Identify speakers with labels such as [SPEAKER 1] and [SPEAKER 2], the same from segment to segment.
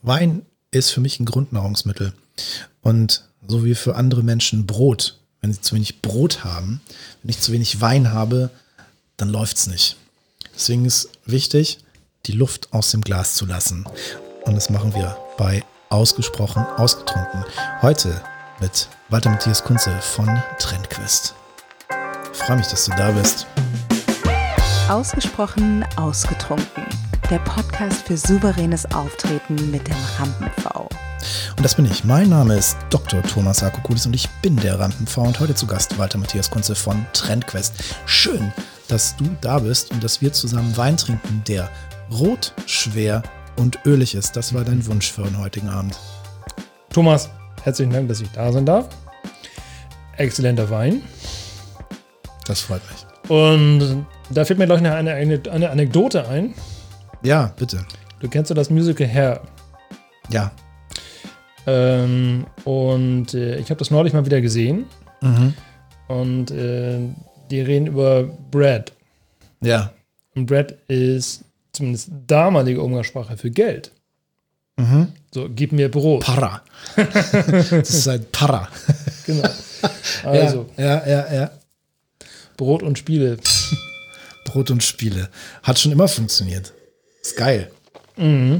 [SPEAKER 1] Wein ist für mich ein Grundnahrungsmittel. Und so wie für andere Menschen Brot. Wenn sie zu wenig Brot haben, wenn ich zu wenig Wein habe, dann läuft's nicht. Deswegen ist wichtig, die Luft aus dem Glas zu lassen. Und das machen wir bei Ausgesprochen Ausgetrunken. Heute mit Walter Matthias Kunze von Trendquest. Ich freue mich, dass du da bist.
[SPEAKER 2] Ausgesprochen Ausgetrunken. Der Podcast für souveränes Auftreten mit dem Rampen-V.
[SPEAKER 1] Und das bin ich. Mein Name ist Dr. Thomas Akokulis und ich bin der Rampen-V und heute zu Gast Walter Matthias Kunze von Trendquest. Schön, dass du da bist und dass wir zusammen Wein trinken, der rot, schwer und ölig ist. Das war dein Wunsch für den heutigen Abend.
[SPEAKER 3] Thomas, herzlichen Dank, dass ich da sein darf. Exzellenter Wein.
[SPEAKER 1] Das freut mich.
[SPEAKER 3] Und da fällt mir gleich eine Anekdote ein.
[SPEAKER 1] Ja, bitte.
[SPEAKER 3] Du kennst ja das Musical Hair.
[SPEAKER 1] Ja.
[SPEAKER 3] Ich habe das neulich mal wieder gesehen.
[SPEAKER 1] Mhm.
[SPEAKER 3] Und die reden über Bread.
[SPEAKER 1] Ja.
[SPEAKER 3] Und Bread ist zumindest damalige Umgangssprache für Geld.
[SPEAKER 1] Mhm.
[SPEAKER 3] So, gib mir Brot.
[SPEAKER 1] Para. Das ist ein Para.
[SPEAKER 3] Genau. Also,
[SPEAKER 1] Ja.
[SPEAKER 3] Brot und Spiele.
[SPEAKER 1] Brot und Spiele. Hat schon immer funktioniert. Ist geil.
[SPEAKER 3] Mhm.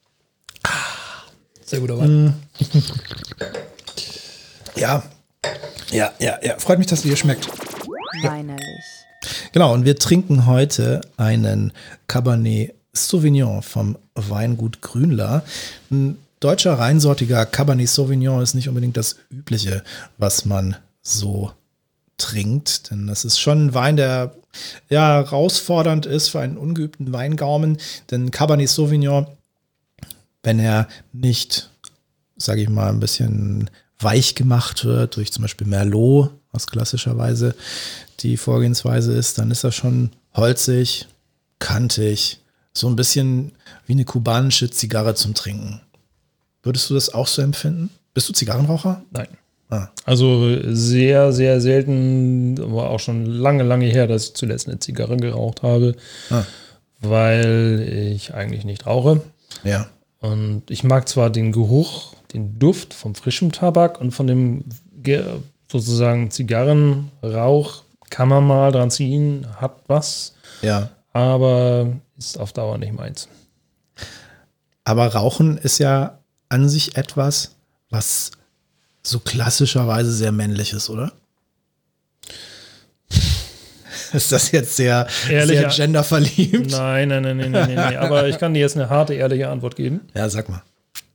[SPEAKER 3] Sehr guter Wein.
[SPEAKER 1] Ja. Freut mich, dass es dir schmeckt.
[SPEAKER 2] Weinerlich.
[SPEAKER 1] Genau, und wir trinken heute einen Cabernet Sauvignon vom Weingut Grünler. Ein deutscher reinsortiger Cabernet Sauvignon ist nicht unbedingt das Übliche, was man so trinkt, denn das ist schon ein Wein, der ja herausfordernd ist für einen ungeübten Weingaumen, denn Cabernet Sauvignon, wenn er nicht, sage ich mal, ein bisschen weich gemacht wird durch zum Beispiel Merlot, was klassischerweise die Vorgehensweise ist, dann ist er schon holzig, kantig, so ein bisschen wie eine kubanische Zigarre zum Trinken. Würdest du das auch so empfinden? Bist du Zigarrenraucher?
[SPEAKER 3] Nein.
[SPEAKER 1] Ah.
[SPEAKER 3] Also sehr, sehr selten, war auch schon lange, lange her, dass ich zuletzt eine Zigarre geraucht habe, weil ich eigentlich nicht rauche.
[SPEAKER 1] Ja.
[SPEAKER 3] Und ich mag zwar den Geruch, den Duft vom frischen Tabak und von dem sozusagen Zigarrenrauch kann man mal dran ziehen, hat was,
[SPEAKER 1] Ja.
[SPEAKER 3] aber ist auf Dauer nicht meins.
[SPEAKER 1] Aber Rauchen ist ja an sich etwas, was so klassischerweise sehr männlich ist, oder? Ist das jetzt sehr genderverliebt?
[SPEAKER 3] Nein. Aber ich kann dir jetzt eine harte, ehrliche Antwort geben.
[SPEAKER 1] Ja, sag mal.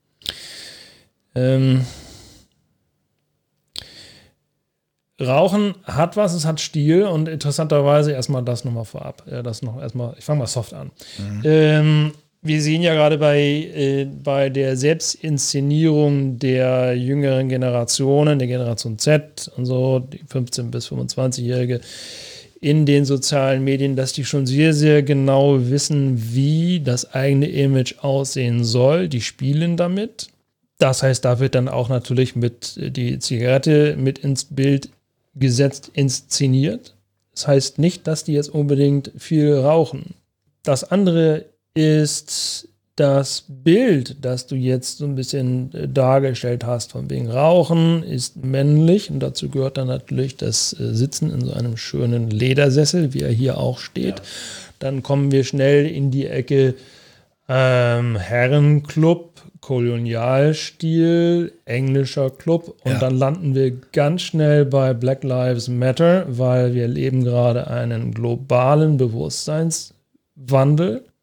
[SPEAKER 3] Rauchen hat was, es hat Stil und interessanterweise erstmal das nochmal vorab. Ich fange mal soft an. Wir sehen ja gerade bei der Selbstinszenierung der jüngeren Generationen, der Generation Z und so, die 15- bis 25-Jährige in den sozialen Medien, dass die schon sehr, sehr genau wissen, wie das eigene Image aussehen soll. Die spielen damit. Das heißt, da wird dann auch natürlich mit die Zigarette mit ins Bild gesetzt, inszeniert. Das heißt nicht, dass die jetzt unbedingt viel rauchen. Das andere ist das Bild, das du jetzt so ein bisschen dargestellt hast, von wegen Rauchen ist männlich und dazu gehört dann natürlich das Sitzen in so einem schönen Ledersessel, wie er hier auch steht. Ja. Dann kommen wir schnell in die Ecke Herrenclub, Kolonialstil, englischer Club und dann landen wir ganz schnell bei Black Lives Matter, weil wir leben gerade einen globalen Bewusstseinswandel,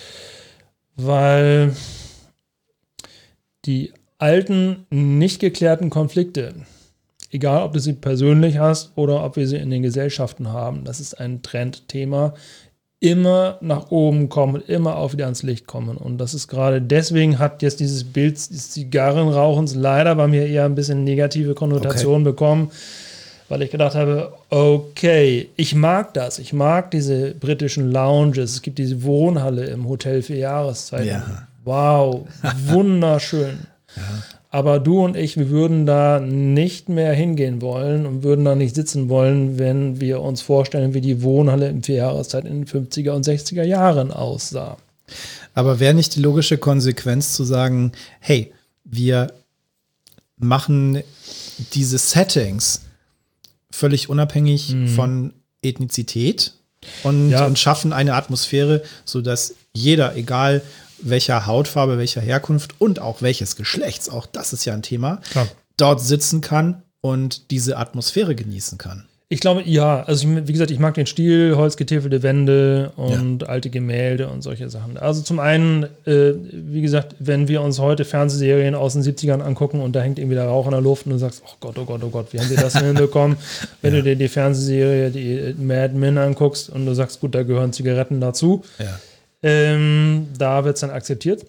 [SPEAKER 3] weil die alten, nicht geklärten Konflikte, egal ob du sie persönlich hast oder ob wir sie in den Gesellschaften haben, das ist ein Trendthema, immer nach oben kommen, immer auch wieder ans Licht kommen. Und das ist gerade deswegen hat jetzt dieses Bild des Zigarrenrauchens leider bei mir eher ein bisschen negative Konnotationen bekommen, weil ich gedacht habe, okay, ich mag das. Ich mag diese britischen Lounges. Es gibt diese Wohnhalle im Hotel für Jahreszeiten.
[SPEAKER 1] Ja.
[SPEAKER 3] Wow, wunderschön.
[SPEAKER 1] Ja.
[SPEAKER 3] Aber du und ich, wir würden da nicht mehr hingehen wollen und würden da nicht sitzen wollen, wenn wir uns vorstellen, wie die Wohnhalle im Vierjahreszeit in den 50er und 60er Jahren aussah.
[SPEAKER 1] Aber wäre nicht die logische Konsequenz zu sagen, hey, wir machen diese Settings völlig unabhängig von Ethnizität und schaffen eine Atmosphäre, sodass jeder, egal welcher Hautfarbe, welcher Herkunft und auch welches Geschlechts, auch das ist ja ein Thema, dort sitzen kann und diese Atmosphäre genießen kann.
[SPEAKER 3] Ich glaube, ja. Also, wie gesagt, ich mag den Stil, holzgetäfelte Wände und alte Gemälde und solche Sachen. Also, zum einen, wie gesagt, wenn wir uns heute Fernsehserien aus den 70ern angucken und da hängt irgendwie der Rauch in der Luft und du sagst, oh Gott, wie haben sie das denn hinbekommen? Wenn du dir die Fernsehserie, die Mad Men anguckst und du sagst, gut, da gehören Zigaretten dazu. Da wird es dann akzeptiert.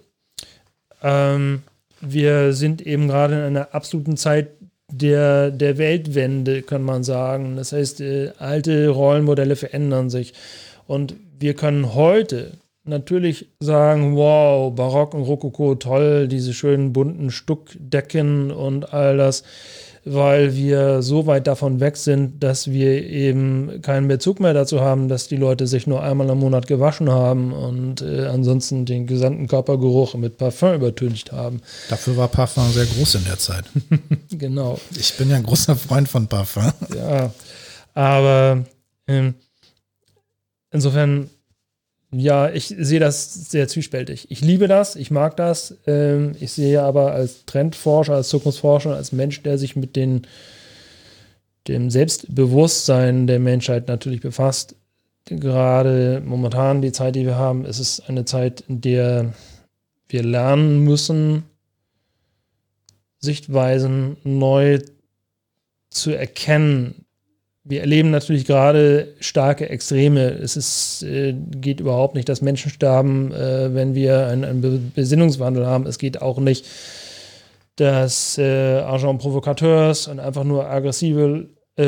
[SPEAKER 3] Wir sind eben gerade in einer absoluten Zeit der Weltwende, kann man sagen. Das heißt, alte Rollenmodelle verändern sich. Und wir können heute natürlich sagen, wow, Barock und Rokoko, toll, diese schönen bunten Stuckdecken und all das, weil wir so weit davon weg sind, dass wir eben keinen Bezug mehr dazu haben, dass die Leute sich nur einmal im Monat gewaschen haben und ansonsten den gesamten Körpergeruch mit Parfum übertüncht haben.
[SPEAKER 1] Dafür war Parfum sehr groß in der Zeit.
[SPEAKER 3] Genau.
[SPEAKER 1] Ich bin ja ein großer Freund von Parfum.
[SPEAKER 3] Ja, aber insofern, ja, ich sehe das sehr zwiespältig. Ich liebe das, ich mag das. Ich sehe aber als Trendforscher, als Zukunftsforscher, als Mensch, der sich mit dem Selbstbewusstsein der Menschheit natürlich befasst, gerade momentan die Zeit, die wir haben, ist es eine Zeit, in der wir lernen müssen, Sichtweisen neu zu erkennen. Wir erleben natürlich gerade starke Extreme. Es geht überhaupt nicht, dass Menschen sterben, wenn wir einen Besinnungswandel haben. Es geht auch nicht, dass Agents Provocateurs und einfach nur aggressive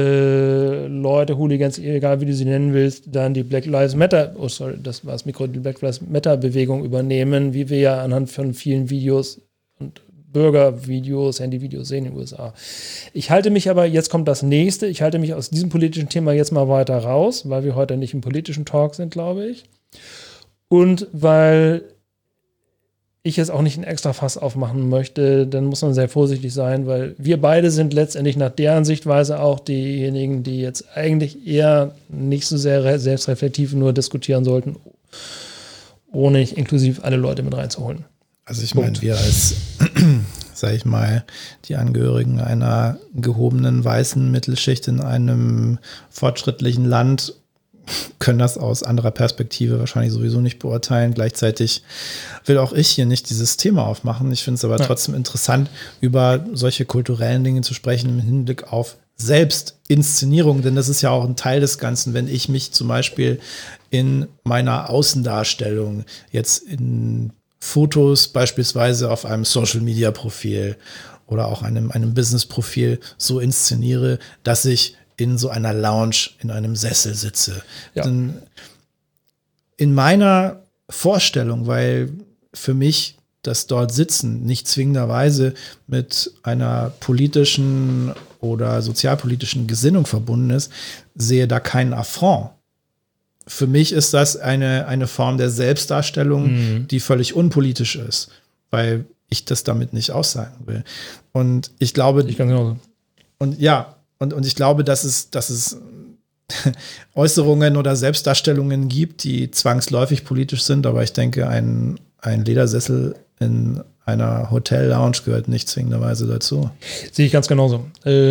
[SPEAKER 3] Leute, Hooligans, egal wie du sie nennen willst, dann die Black Lives Matter, das war das Mikro, die Black Lives Matter Bewegung übernehmen, wie wir ja anhand von vielen Videos und Bürgervideos, Handyvideos sehen in den USA. Ich halte mich aber, jetzt kommt das nächste, ich halte mich aus diesem politischen Thema jetzt mal weiter raus, weil wir heute nicht im politischen Talk sind, glaube ich. Und weil ich jetzt auch nicht ein extra Fass aufmachen möchte, dann muss man sehr vorsichtig sein, weil wir beide sind letztendlich nach deren Sichtweise auch diejenigen, die jetzt eigentlich eher nicht so sehr selbstreflektiv nur diskutieren sollten, ohne inklusiv alle Leute mit reinzuholen.
[SPEAKER 1] Also ich meine, wir als, sag ich mal, die Angehörigen einer gehobenen weißen Mittelschicht in einem fortschrittlichen Land können das aus anderer Perspektive wahrscheinlich sowieso nicht beurteilen. Gleichzeitig will auch ich hier nicht dieses Thema aufmachen. Ich finde es aber trotzdem interessant, über solche kulturellen Dinge zu sprechen im Hinblick auf Selbstinszenierung, denn das ist ja auch ein Teil des Ganzen, wenn ich mich zum Beispiel in meiner Außendarstellung jetzt in Fotos beispielsweise auf einem Social-Media-Profil oder auch einem Business-Profil so inszeniere, dass ich in so einer Lounge in einem Sessel sitze. Ja. Denn in meiner Vorstellung, weil für mich das dort Sitzen nicht zwingenderweise mit einer politischen oder sozialpolitischen Gesinnung verbunden ist, sehe da keinen Affront. Für mich ist das eine Form der Selbstdarstellung, die völlig unpolitisch ist, weil ich das damit nicht aussagen will. Und ich glaube,
[SPEAKER 3] ich kann genauso.
[SPEAKER 1] Und ja, und ich glaube, dass es Äußerungen oder Selbstdarstellungen gibt, die zwangsläufig politisch sind, aber ich denke, ein Ledersessel in einer Hotel-Lounge gehört nicht zwingenderweise dazu.
[SPEAKER 3] Sehe ich ganz genauso.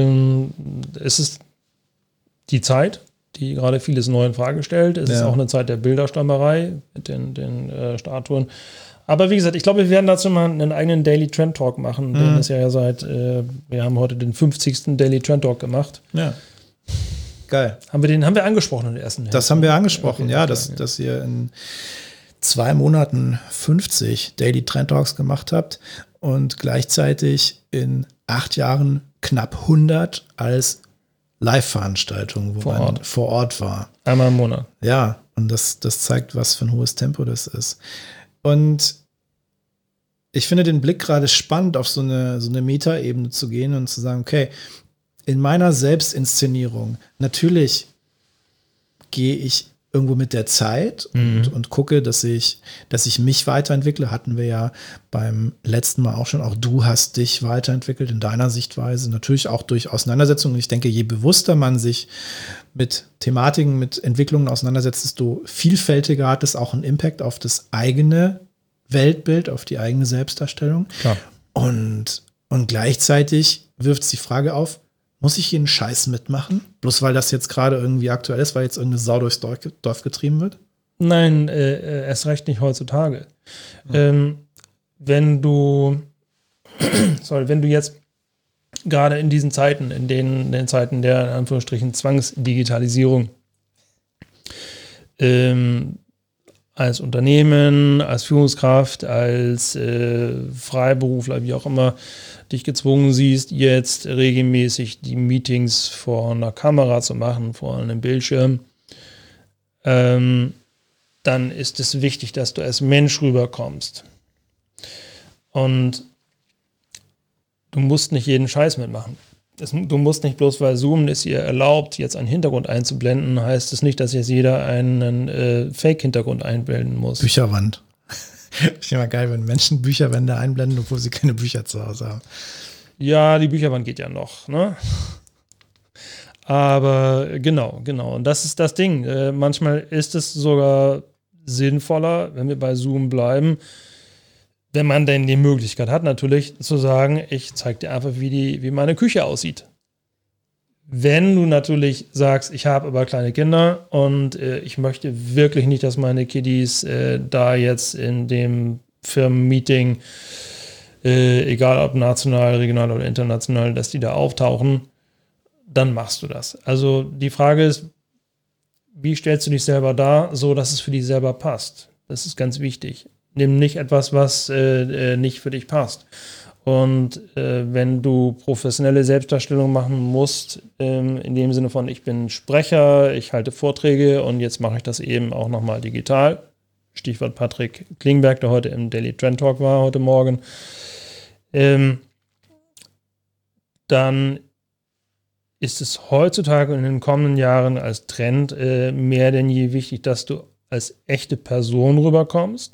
[SPEAKER 3] Es ist die Zeit, die gerade vieles neu in Frage stellt. Es ist auch eine Zeit der Bilderstammerei mit den Statuen. Aber wie gesagt, ich glaube, wir werden dazu mal einen eigenen Daily Trend Talk machen. Wir haben heute den 50. Daily Trend Talk gemacht.
[SPEAKER 1] Ja. Geil.
[SPEAKER 3] Haben wir angesprochen in der ersten Hälfte?
[SPEAKER 1] Das haben wir angesprochen, okay, dass ihr in 2 Monaten 50 Daily Trend Talks gemacht habt und gleichzeitig in 8 Jahren knapp 100 als Live-Veranstaltung, wo man vor Ort war.
[SPEAKER 3] Einmal im Monat.
[SPEAKER 1] Ja, und das zeigt, was für ein hohes Tempo das ist. Und ich finde den Blick gerade spannend, auf so eine Metaebene zu gehen und zu sagen, okay, in meiner Selbstinszenierung, natürlich gehe ich irgendwo mit der Zeit und gucke, dass ich mich weiterentwickle. Hatten wir ja beim letzten Mal auch schon. Auch du hast dich weiterentwickelt in deiner Sichtweise. Natürlich auch durch Auseinandersetzungen. Ich denke, je bewusster man sich mit Thematiken, mit Entwicklungen auseinandersetzt, desto vielfältiger hat es auch einen Impact auf das eigene Weltbild, auf die eigene Selbstdarstellung.
[SPEAKER 3] Klar.
[SPEAKER 1] Und gleichzeitig wirft es die Frage auf, muss ich jeden Scheiß mitmachen? Bloß weil das jetzt gerade irgendwie aktuell ist, weil jetzt irgendeine Sau durchs Dorf getrieben wird?
[SPEAKER 3] Nein, erst recht nicht heutzutage. Wenn du jetzt gerade in diesen Zeiten, in den Zeiten der, in Anführungsstrichen, Zwangsdigitalisierung, als Unternehmen, als Führungskraft, als Freiberufler, wie auch immer, dich gezwungen siehst, jetzt regelmäßig die Meetings vor einer Kamera zu machen, vor einem Bildschirm, dann ist es wichtig, dass du als Mensch rüberkommst. Und du musst nicht jeden Scheiß mitmachen. Du musst nicht bloß, weil Zoom es ihr erlaubt, jetzt einen Hintergrund einzublenden, heißt es nicht, dass jetzt jeder einen Fake-Hintergrund einblenden muss.
[SPEAKER 1] Bücherwand. Ich immer geil, wenn Menschen Bücherwände einblenden, obwohl sie keine Bücher zu Hause haben.
[SPEAKER 3] Ja, die Bücherwand geht ja noch, ne? Aber genau. Und das ist das Ding. Manchmal ist es sogar sinnvoller, wenn wir bei Zoom bleiben, wenn man denn die Möglichkeit hat, natürlich zu sagen, ich zeige dir einfach, wie meine Küche aussieht. Wenn du natürlich sagst, ich habe aber kleine Kinder und ich möchte wirklich nicht, dass meine Kiddies da jetzt in dem Firmenmeeting, egal ob national, regional oder international, dass die da auftauchen, dann machst du das. Also die Frage ist, wie stellst du dich selber dar, so dass es für dich selber passt? Das ist ganz wichtig. Nimm nicht etwas, was nicht für dich passt. Und wenn du professionelle Selbstdarstellung machen musst, in dem Sinne von, ich bin Sprecher, ich halte Vorträge und jetzt mache ich das eben auch nochmal digital. Stichwort Patrick Klingberg, der heute im Daily Trend Talk war, heute Morgen. Dann ist es heutzutage in den kommenden Jahren als Trend mehr denn je wichtig, dass du als echte Person rüberkommst.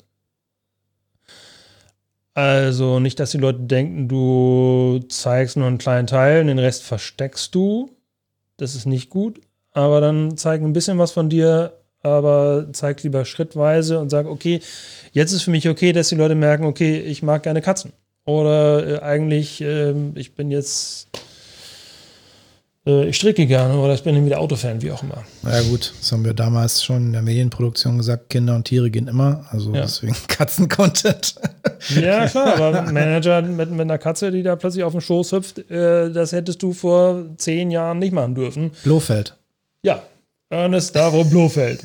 [SPEAKER 3] Also nicht, dass die Leute denken, du zeigst nur einen kleinen Teil und den Rest versteckst du. Das ist nicht gut. Aber dann zeig ein bisschen was von dir, aber zeig lieber schrittweise und sag, okay, jetzt ist für mich okay, dass die Leute merken, okay, ich mag gerne Katzen. Oder eigentlich, ich bin jetzt, ich stricke gerne oder ich bin irgendwie der Autofan, wie auch immer.
[SPEAKER 1] Ja gut, das haben wir damals schon in der Medienproduktion gesagt, Kinder und Tiere gehen immer, also deswegen Katzen-Content.
[SPEAKER 3] Ja klar, aber ein Manager mit einer Katze, die da plötzlich auf den Schoß hüpft, das hättest du vor 10 Jahren nicht machen dürfen.
[SPEAKER 1] Blofeld.
[SPEAKER 3] Ja, Ernest Stavro Blofeld.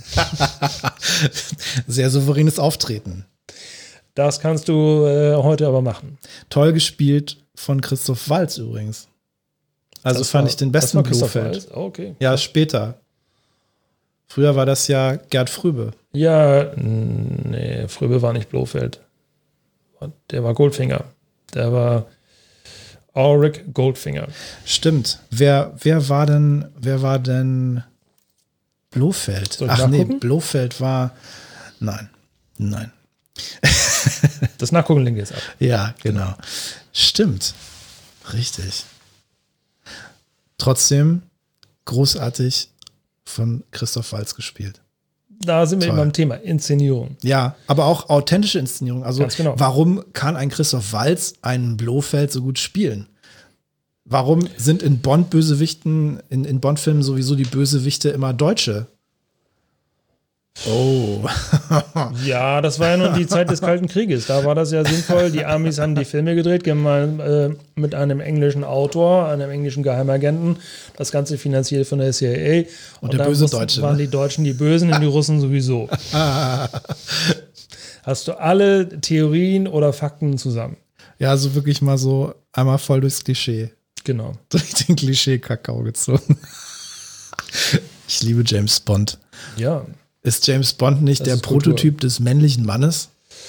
[SPEAKER 1] Sehr souveränes Auftreten.
[SPEAKER 3] Das kannst du heute aber machen.
[SPEAKER 1] Toll gespielt von Christoph Waltz übrigens. Also das fand ich den besten Blofeld.
[SPEAKER 3] Oh, okay.
[SPEAKER 1] Ja, später. Früher war das ja Gerd Fröbe.
[SPEAKER 3] Ja, nee, Fröbe war nicht Blofeld. Der war Goldfinger. Der war Auric Goldfinger.
[SPEAKER 1] Stimmt. Wer war denn Blofeld?
[SPEAKER 3] Soll ich nachgucken?
[SPEAKER 1] Blofeld war. Nein.
[SPEAKER 3] Das Nachgucken legen wir jetzt ab.
[SPEAKER 1] Ja, genau. Stimmt. Richtig. Trotzdem großartig von Christoph Waltz gespielt.
[SPEAKER 3] Da sind wir eben beim Thema Inszenierung.
[SPEAKER 1] Ja, aber auch authentische Inszenierung. Also
[SPEAKER 3] genau.
[SPEAKER 1] Warum kann ein Christoph Waltz einen Blofeld so gut spielen? Warum sind in Bond-Bösewichten, in Bond-Filmen sowieso die Bösewichte immer Deutsche? Oh.
[SPEAKER 3] Ja, das war ja nun die Zeit des Kalten Krieges. Da war das ja sinnvoll. Die Amis haben die Filme gedreht, gemeinsam mit einem englischen Autor, einem englischen Geheimagenten. Das Ganze finanziert von der CIA.
[SPEAKER 1] Und der böse Deutsche.
[SPEAKER 3] Waren die Deutschen die Bösen und die Russen sowieso. Hast du alle Theorien oder Fakten zusammen?
[SPEAKER 1] Ja, also wirklich mal so einmal voll durchs Klischee.
[SPEAKER 3] Genau.
[SPEAKER 1] Durch den Klischee-Kakao gezogen. Ich liebe James Bond.
[SPEAKER 3] Ja.
[SPEAKER 1] Ist James Bond nicht der Prototyp des männlichen Mannes?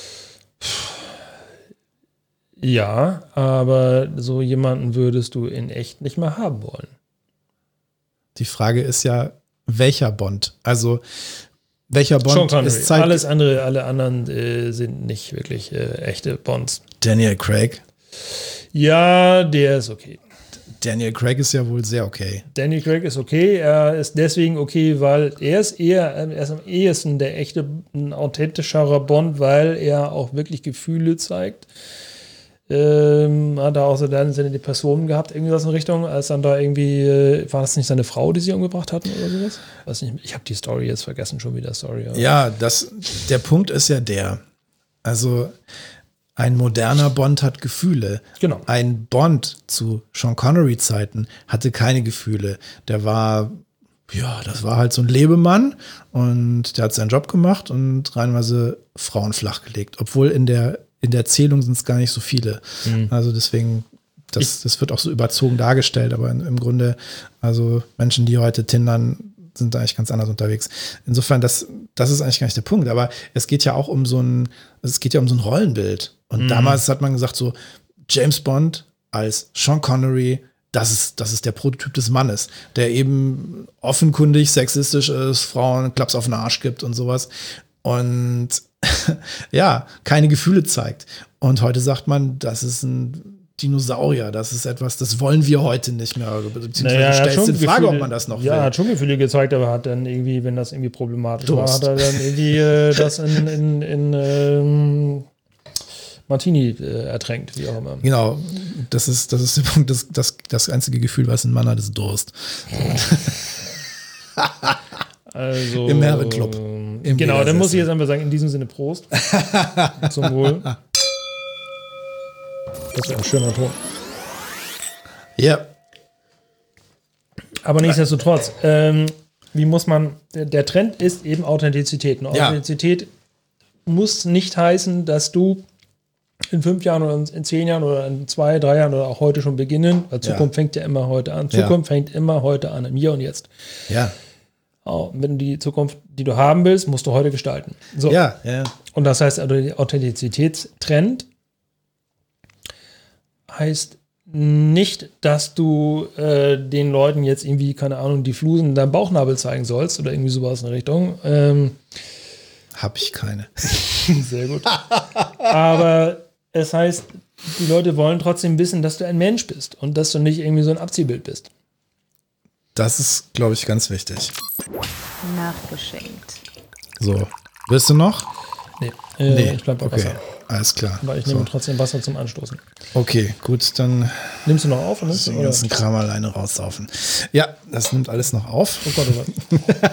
[SPEAKER 3] Ja, aber so jemanden würdest du in echt nicht mehr haben wollen.
[SPEAKER 1] Die Frage ist ja, welcher Bond? Also Welcher
[SPEAKER 3] Sean
[SPEAKER 1] Bond
[SPEAKER 3] Connery.
[SPEAKER 1] ist Zeit?
[SPEAKER 3] Alle anderen sind nicht wirklich echte Bonds.
[SPEAKER 1] Daniel Craig.
[SPEAKER 3] Ja, der ist okay.
[SPEAKER 1] Daniel Craig ist ja wohl sehr okay.
[SPEAKER 3] Daniel Craig ist okay. Er ist deswegen okay, weil er ist am ehesten der echte, ein authentischerer Bond, weil er auch wirklich Gefühle zeigt. Hat er auch so dann seine Depressionen gehabt, irgendwie was in Richtung, als dann da irgendwie, war das nicht seine Frau, die sie umgebracht hatten oder sowas? Weiß nicht, ich habe die Story jetzt vergessen, schon wieder Story. Aber.
[SPEAKER 1] Ja, der Punkt ist ja also ein moderner Bond hat Gefühle.
[SPEAKER 3] Genau.
[SPEAKER 1] Ein Bond zu Sean Connery-Zeiten hatte keine Gefühle. Das war halt so ein Lebemann und der hat seinen Job gemacht und reihenweise Frauen flachgelegt. Obwohl in der Erzählung sind es gar nicht so viele. Also deswegen, das wird auch so überzogen dargestellt, aber im Grunde, also Menschen, die heute tindern, sind da eigentlich ganz anders unterwegs. Insofern, das ist eigentlich gar nicht der Punkt, aber es geht ja auch um so ein Rollenbild. Und damals hat man gesagt, so James Bond als Sean Connery, das ist der Prototyp des Mannes, der eben offenkundig sexistisch ist, Frauen Klaps auf den Arsch gibt und sowas. Und ja, keine Gefühle zeigt. Und heute sagt man, das ist ein Dinosaurier, das ist etwas, das wollen wir heute nicht mehr. Beziehungsweise stellst du in Frage, ob man das noch will.
[SPEAKER 3] Ja, hat schon Gefühle gezeigt, aber hat dann irgendwie, wenn das irgendwie problematisch war, hat er dann irgendwie das in Martini ertränkt, wie auch immer.
[SPEAKER 1] Genau, das ist der Punkt, das einzige Gefühl, was ein Mann hat, ist Durst.
[SPEAKER 3] Also,
[SPEAKER 1] im Herrenclub.
[SPEAKER 3] Genau, dann muss ich jetzt einfach sagen, in diesem Sinne Prost. Zum Wohl. Das ist ein schöner Ton.
[SPEAKER 1] Ja.
[SPEAKER 3] Aber nichtsdestotrotz, der Trend ist eben Authentizität. Und Authentizität muss nicht heißen, dass du in 5 Jahren oder in 10 Jahren oder in 2, 3 Jahren oder auch heute schon beginnen, weil Zukunft fängt ja immer heute an. Zukunft fängt immer heute an, im Hier und Jetzt.
[SPEAKER 1] Ja.
[SPEAKER 3] Wenn du die Zukunft, die du haben willst, musst du heute gestalten. So.
[SPEAKER 1] Ja.
[SPEAKER 3] Und das heißt, also der Authentizitätstrend heißt nicht, dass du den Leuten jetzt irgendwie, keine Ahnung, die Flusen in deinem Bauchnabel zeigen sollst oder irgendwie sowas in der Richtung.
[SPEAKER 1] Hab ich keine.
[SPEAKER 3] Sehr gut. Aber es heißt, die Leute wollen trotzdem wissen, dass du ein Mensch bist und dass du nicht irgendwie so ein Abziehbild bist.
[SPEAKER 1] Das ist, glaube ich, ganz wichtig.
[SPEAKER 2] Nachgeschenkt.
[SPEAKER 1] So, willst du noch?
[SPEAKER 3] Nee, ich bleib bei Wasser.
[SPEAKER 1] Alles klar.
[SPEAKER 3] Aber ich nehme trotzdem Wasser zum Anstoßen.
[SPEAKER 1] Okay, gut, dann
[SPEAKER 3] nimmst du noch auf?
[SPEAKER 1] Oder den ganzen Kram alleine raussaufen. Ja, das nimmt alles noch auf.
[SPEAKER 3] Oh Gott, oh Gott.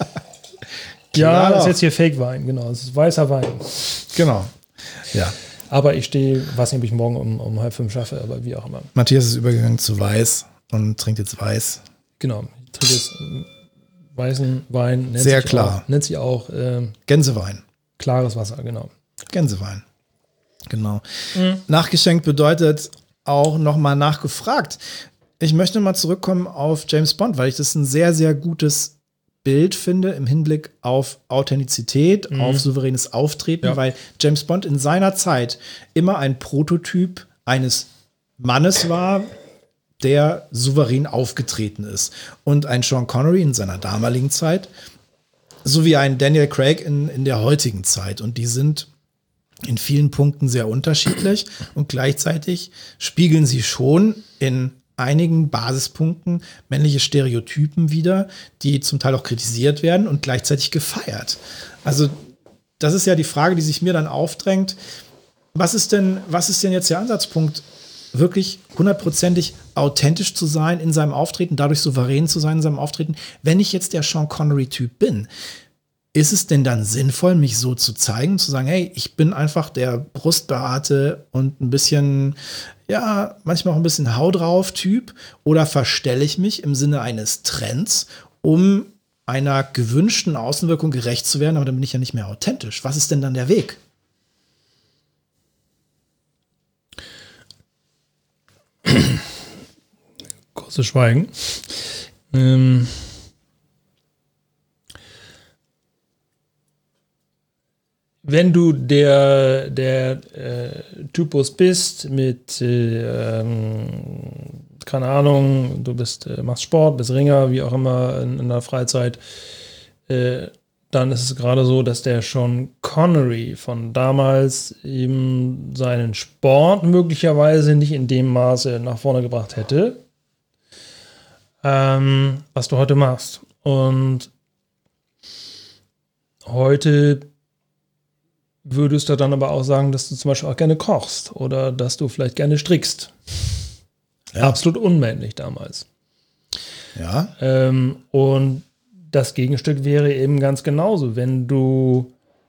[SPEAKER 3] Ja, das ist jetzt hier Fake-Wein, genau. Das ist weißer Wein.
[SPEAKER 1] Genau, ja.
[SPEAKER 3] Aber ich weiß nicht, ob ich morgen um 4:30 schaffe, aber wie auch immer.
[SPEAKER 1] Matthias ist übergegangen zu Weiß und trinkt jetzt Weiß.
[SPEAKER 3] Genau, ich trinke jetzt weißen Wein.
[SPEAKER 1] Sehr klar.
[SPEAKER 3] Nennt sich auch
[SPEAKER 1] Gänsewein.
[SPEAKER 3] Klares Wasser, genau.
[SPEAKER 1] Gänsewein. Genau. Nachgeschenkt bedeutet auch nochmal nachgefragt. Ich möchte mal zurückkommen auf James Bond, weil ich das ein sehr, sehr gutes Bild finde im Hinblick auf Authentizität, auf souveränes Auftreten, weil James Bond in seiner Zeit immer ein Prototyp eines Mannes war, der souverän aufgetreten ist. Und ein Sean Connery in seiner damaligen Zeit, sowie ein Daniel Craig in der heutigen Zeit. Und die sind in vielen Punkten sehr unterschiedlich und gleichzeitig spiegeln sie schon in einigen Basispunkten männliche Stereotypen wider, die zum Teil auch kritisiert werden und gleichzeitig gefeiert. Also das ist ja die Frage, die sich mir dann aufdrängt. Was ist denn jetzt der Ansatzpunkt, wirklich 100%ig authentisch zu sein in seinem Auftreten, dadurch souverän zu sein in seinem Auftreten, wenn ich jetzt der Sean Connery-Typ bin? Ist es denn dann sinnvoll, mich so zu zeigen, zu sagen, hey, ich bin einfach der brustbehaarte und ein bisschen, ja, manchmal auch ein bisschen Hau drauf Typ, oder verstelle ich mich im Sinne eines Trends, um einer gewünschten Außenwirkung gerecht zu werden, aber dann bin ich ja nicht mehr authentisch. Was ist denn dann der Weg?
[SPEAKER 3] Kurzes Schweigen. Wenn du der Typus bist mit, keine Ahnung, du machst Sport, bist Ringer, wie auch immer in der Freizeit, der dann ist es gerade so, dass der Sean Connery von damals eben seinen Sport möglicherweise nicht in dem Maße nach vorne gebracht hätte, was du heute machst. Und heute würdest du dann aber auch sagen, dass du zum Beispiel auch gerne kochst oder dass du vielleicht gerne strickst. Ja. Absolut unmännlich damals.
[SPEAKER 1] Ja.
[SPEAKER 3] Und das Gegenstück wäre eben ganz genauso, wenn du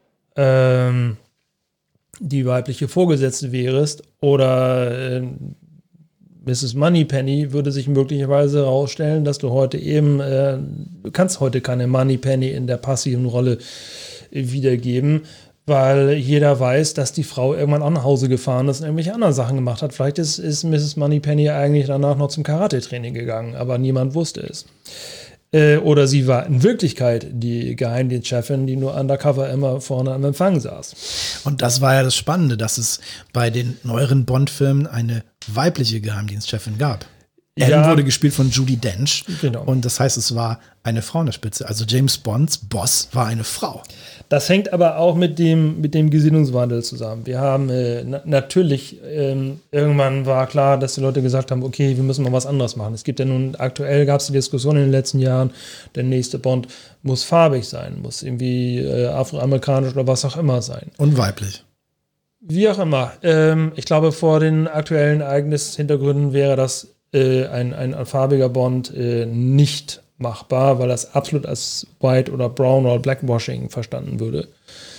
[SPEAKER 3] die weibliche Vorgesetzte wärst oder Mrs. Moneypenny, würde sich möglicherweise herausstellen, dass du heute eben, du kannst heute keine Moneypenny in der passiven Rolle wiedergeben, weil jeder weiß, dass die Frau irgendwann auch nach Hause gefahren ist und irgendwelche anderen Sachen gemacht hat. Vielleicht ist Mrs. Moneypenny eigentlich danach noch zum Karate-Training gegangen, aber niemand wusste es. Oder sie war in Wirklichkeit die Geheimdienstchefin, die nur undercover immer vorne am Empfang saß.
[SPEAKER 1] Und das war ja das Spannende, dass es bei den neueren Bond-Filmen eine weibliche Geheimdienstchefin gab. Ellen wurde gespielt von Judi Dench.
[SPEAKER 3] Genau.
[SPEAKER 1] Und das heißt, es war eine Frau an der Spitze. Also James Bonds Boss war eine Frau.
[SPEAKER 3] Das hängt aber auch mit dem Gesinnungswandel zusammen. Wir haben natürlich, irgendwann war klar, dass die Leute gesagt haben, okay, wir müssen mal was anderes machen. Es gibt ja nun, aktuell gab es die Diskussion in den letzten Jahren, der nächste Bond muss farbig sein, muss irgendwie afroamerikanisch oder was auch immer sein.
[SPEAKER 1] Und weiblich.
[SPEAKER 3] Wie auch immer. Ich glaube, vor den aktuellen Ereignishintergründen wäre das ein farbiger Bond nicht machbar, weil das absolut als White oder Brown oder Blackwashing verstanden würde.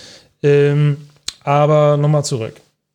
[SPEAKER 3] Aber nochmal zurück.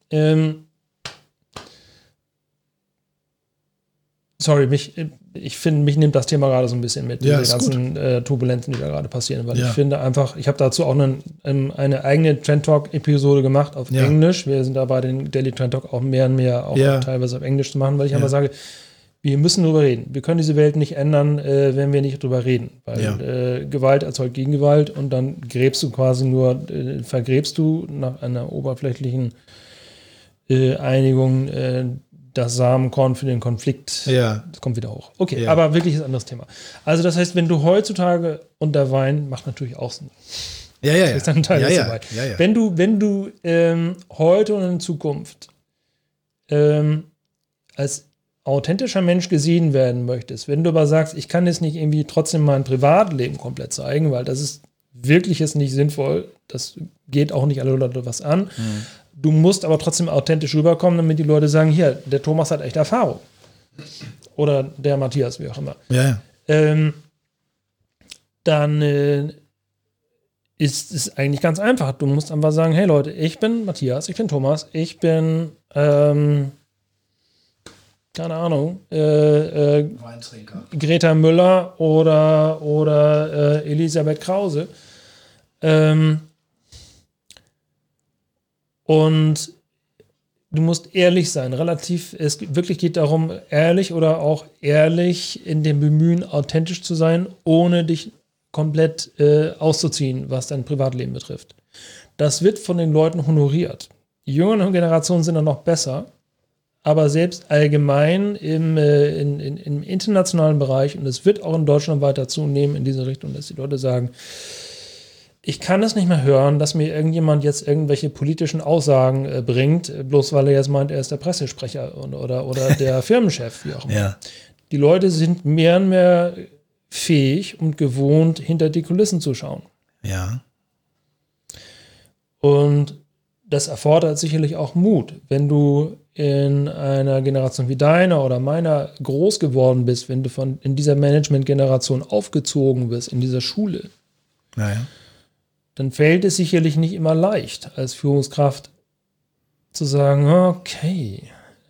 [SPEAKER 3] Sorry, mich nimmt das Thema gerade so ein bisschen mit,
[SPEAKER 1] ja,
[SPEAKER 3] diese ganzen Turbulenzen, die da gerade passieren, weil
[SPEAKER 1] ja.
[SPEAKER 3] ich finde einfach, ich habe dazu auch eine eigene Trend Talk-Episode gemacht auf Englisch. Wir sind dabei, den Daily Trend Talk auch mehr und mehr auch teilweise auf Englisch zu machen, weil ich einfach sage, wir müssen drüber reden. Wir können diese Welt nicht ändern, wenn wir nicht drüber reden. Weil Gewalt erzeugt Gegengewalt und dann vergräbst du nach einer oberflächlichen Einigung das Samenkorn für den Konflikt. Ja. Das kommt wieder hoch. Okay, aber wirklich ein anderes Thema. Also das heißt, wenn du heutzutage, und der Wein macht natürlich auch Sinn.
[SPEAKER 1] Ja.
[SPEAKER 3] Das ist dann teilweise dabei. Ja. Wenn du heute und in Zukunft als authentischer Mensch gesehen werden möchtest, wenn du aber sagst, ich kann jetzt nicht irgendwie trotzdem mein Privatleben komplett zeigen, weil das ist wirklich jetzt nicht sinnvoll, das geht auch nicht alle Leute was an. Du musst aber trotzdem authentisch rüberkommen, damit die Leute sagen, hier, der Thomas hat echt Erfahrung. Oder der Matthias, wie auch immer.
[SPEAKER 1] Ja.
[SPEAKER 3] Dann ist es eigentlich ganz einfach. Du musst einfach sagen, hey Leute, ich bin Matthias, ich bin Thomas, ich bin keine Ahnung,
[SPEAKER 1] Weintrinker.
[SPEAKER 3] Greta Müller oder Elisabeth Krause. Und du musst ehrlich sein. Es wirklich geht darum, ehrlich oder auch ehrlich in dem Bemühen, authentisch zu sein, ohne dich komplett auszuziehen, was dein Privatleben betrifft. Das wird von den Leuten honoriert. Die jüngeren Generationen sind dann noch besser. Aber selbst allgemein im internationalen Bereich, und es wird auch in Deutschland weiter zunehmen in diese Richtung, dass die Leute sagen, ich kann es nicht mehr hören, dass mir irgendjemand jetzt irgendwelche politischen Aussagen bringt, bloß weil er jetzt meint, er ist der Pressesprecher oder der Firmenchef, wie auch immer.
[SPEAKER 1] Ja.
[SPEAKER 3] Die Leute sind mehr und mehr fähig und gewohnt, hinter die Kulissen zu schauen.
[SPEAKER 1] Ja.
[SPEAKER 3] Und das erfordert sicherlich auch Mut, wenn du in einer Generation wie deiner oder meiner groß geworden bist, wenn du in dieser Management-Generation aufgezogen wirst, in dieser Schule, dann fällt es sicherlich nicht immer leicht, als Führungskraft zu sagen, okay,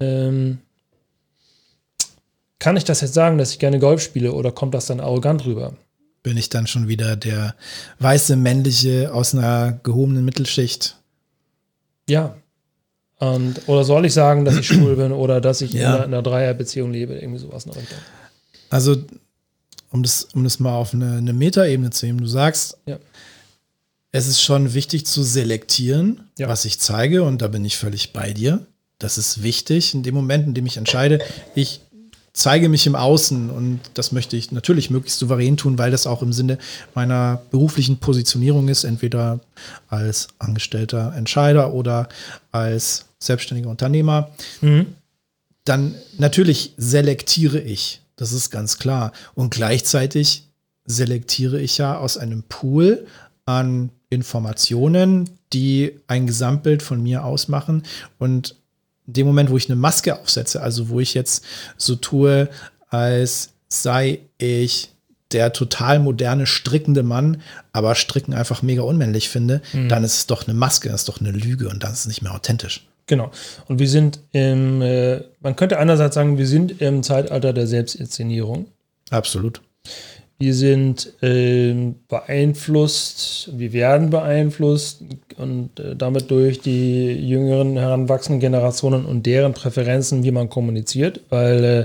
[SPEAKER 3] kann ich das jetzt sagen, dass ich gerne Golf spiele, oder kommt das dann arrogant rüber?
[SPEAKER 1] Bin ich dann schon wieder der weiße Männliche aus einer gehobenen Mittelschicht?
[SPEAKER 3] Ja. Oder soll ich sagen, dass ich schwul bin oder dass ich in einer Dreierbeziehung lebe, irgendwie sowas in der Richtung.
[SPEAKER 1] Also, um das mal auf eine Metaebene zu nehmen, du sagst, es ist schon wichtig zu selektieren, was ich zeige, und da bin ich völlig bei dir. Das ist wichtig in dem Moment, in dem ich entscheide, ich zeige mich im Außen und das möchte ich natürlich möglichst souverän tun, weil das auch im Sinne meiner beruflichen Positionierung ist, entweder als angestellter Entscheider oder als selbstständiger Unternehmer. Dann natürlich selektiere ich, das ist ganz klar. Und gleichzeitig selektiere ich ja aus einem Pool an Informationen, die ein Gesamtbild von mir ausmachen. Und in dem Moment, wo ich eine Maske aufsetze, also wo ich jetzt so tue, als sei ich der total moderne, strickende Mann, aber Stricken einfach mega unmännlich finde, dann ist es doch eine Maske, das ist doch eine Lüge und dann ist es nicht mehr authentisch.
[SPEAKER 3] Genau. Und wir sind man könnte einerseits sagen, wir sind im Zeitalter der Selbstinszenierung.
[SPEAKER 1] Absolut.
[SPEAKER 3] Wir sind beeinflusst, wir werden beeinflusst und damit durch die jüngeren heranwachsenden Generationen und deren Präferenzen, wie man kommuniziert, weil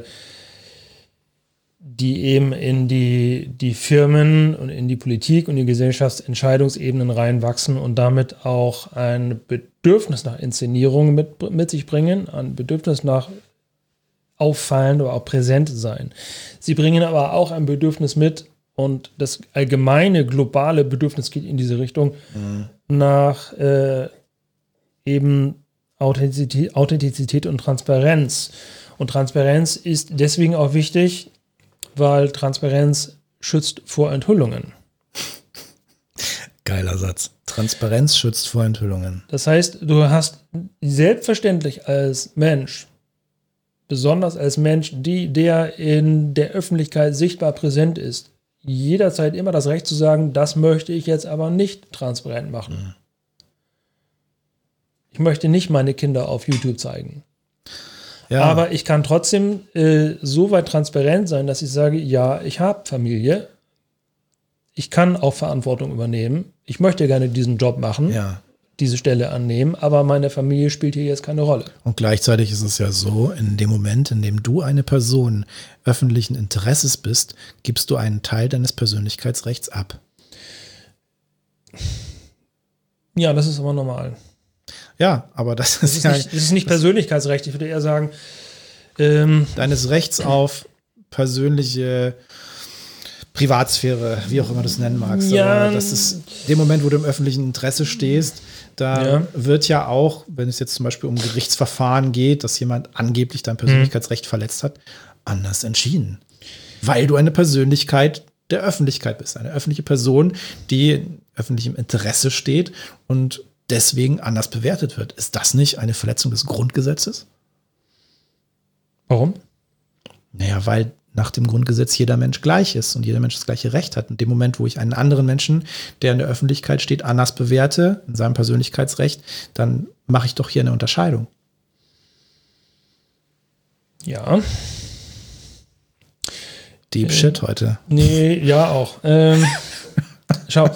[SPEAKER 3] die eben in die Firmen und in die Politik und die Gesellschaftsentscheidungsebenen reinwachsen und damit auch ein Bedürfnis nach Inszenierung mit sich bringen, ein Bedürfnis nach auffallen oder auch präsent sein. Sie bringen aber auch ein Bedürfnis mit und das allgemeine globale Bedürfnis geht in diese Richtung nach eben Authentizität und Transparenz. Und Transparenz ist deswegen auch wichtig, weil Transparenz schützt vor Enthüllungen.
[SPEAKER 1] Geiler Satz. Transparenz schützt vor Enthüllungen.
[SPEAKER 3] Das heißt, du hast selbstverständlich als Mensch, besonders als Mensch, der in der Öffentlichkeit sichtbar präsent ist, jederzeit immer das Recht zu sagen, das möchte ich jetzt aber nicht transparent machen. Ich möchte nicht meine Kinder auf YouTube zeigen. Ja. Aber ich kann trotzdem so weit transparent sein, dass ich sage, ja, ich habe Familie, ich kann auch Verantwortung übernehmen, ich möchte gerne diesen Job machen, diese Stelle annehmen, aber meine Familie spielt hier jetzt keine Rolle.
[SPEAKER 1] Und gleichzeitig ist es ja so, in dem Moment, in dem du eine Person öffentlichen Interesses bist, gibst du einen Teil deines Persönlichkeitsrechts ab.
[SPEAKER 3] Ja, das ist aber normal.
[SPEAKER 1] Ja, aber das ist
[SPEAKER 3] ja... Das ist nicht Persönlichkeitsrecht, ich würde eher sagen...
[SPEAKER 1] deines Rechts auf persönliche Privatsphäre, wie auch immer du es nennen magst.
[SPEAKER 3] Ja,
[SPEAKER 1] aber das ist dem Moment, wo du im öffentlichen Interesse stehst, da wird ja auch, wenn es jetzt zum Beispiel um Gerichtsverfahren geht, dass jemand angeblich dein Persönlichkeitsrecht verletzt hat, anders entschieden. Weil du eine Persönlichkeit der Öffentlichkeit bist, eine öffentliche Person, die in öffentlichem Interesse steht und deswegen anders bewertet wird. Ist das nicht eine Verletzung des Grundgesetzes?
[SPEAKER 3] Warum?
[SPEAKER 1] Naja, weil nach dem Grundgesetz jeder Mensch gleich ist und jeder Mensch das gleiche Recht hat. In dem Moment, wo ich einen anderen Menschen, der in der Öffentlichkeit steht, anders bewerte, in seinem Persönlichkeitsrecht, dann mache ich doch hier eine Unterscheidung.
[SPEAKER 3] Ja.
[SPEAKER 1] Deep Shit heute.
[SPEAKER 3] Nee, ja auch. Schau.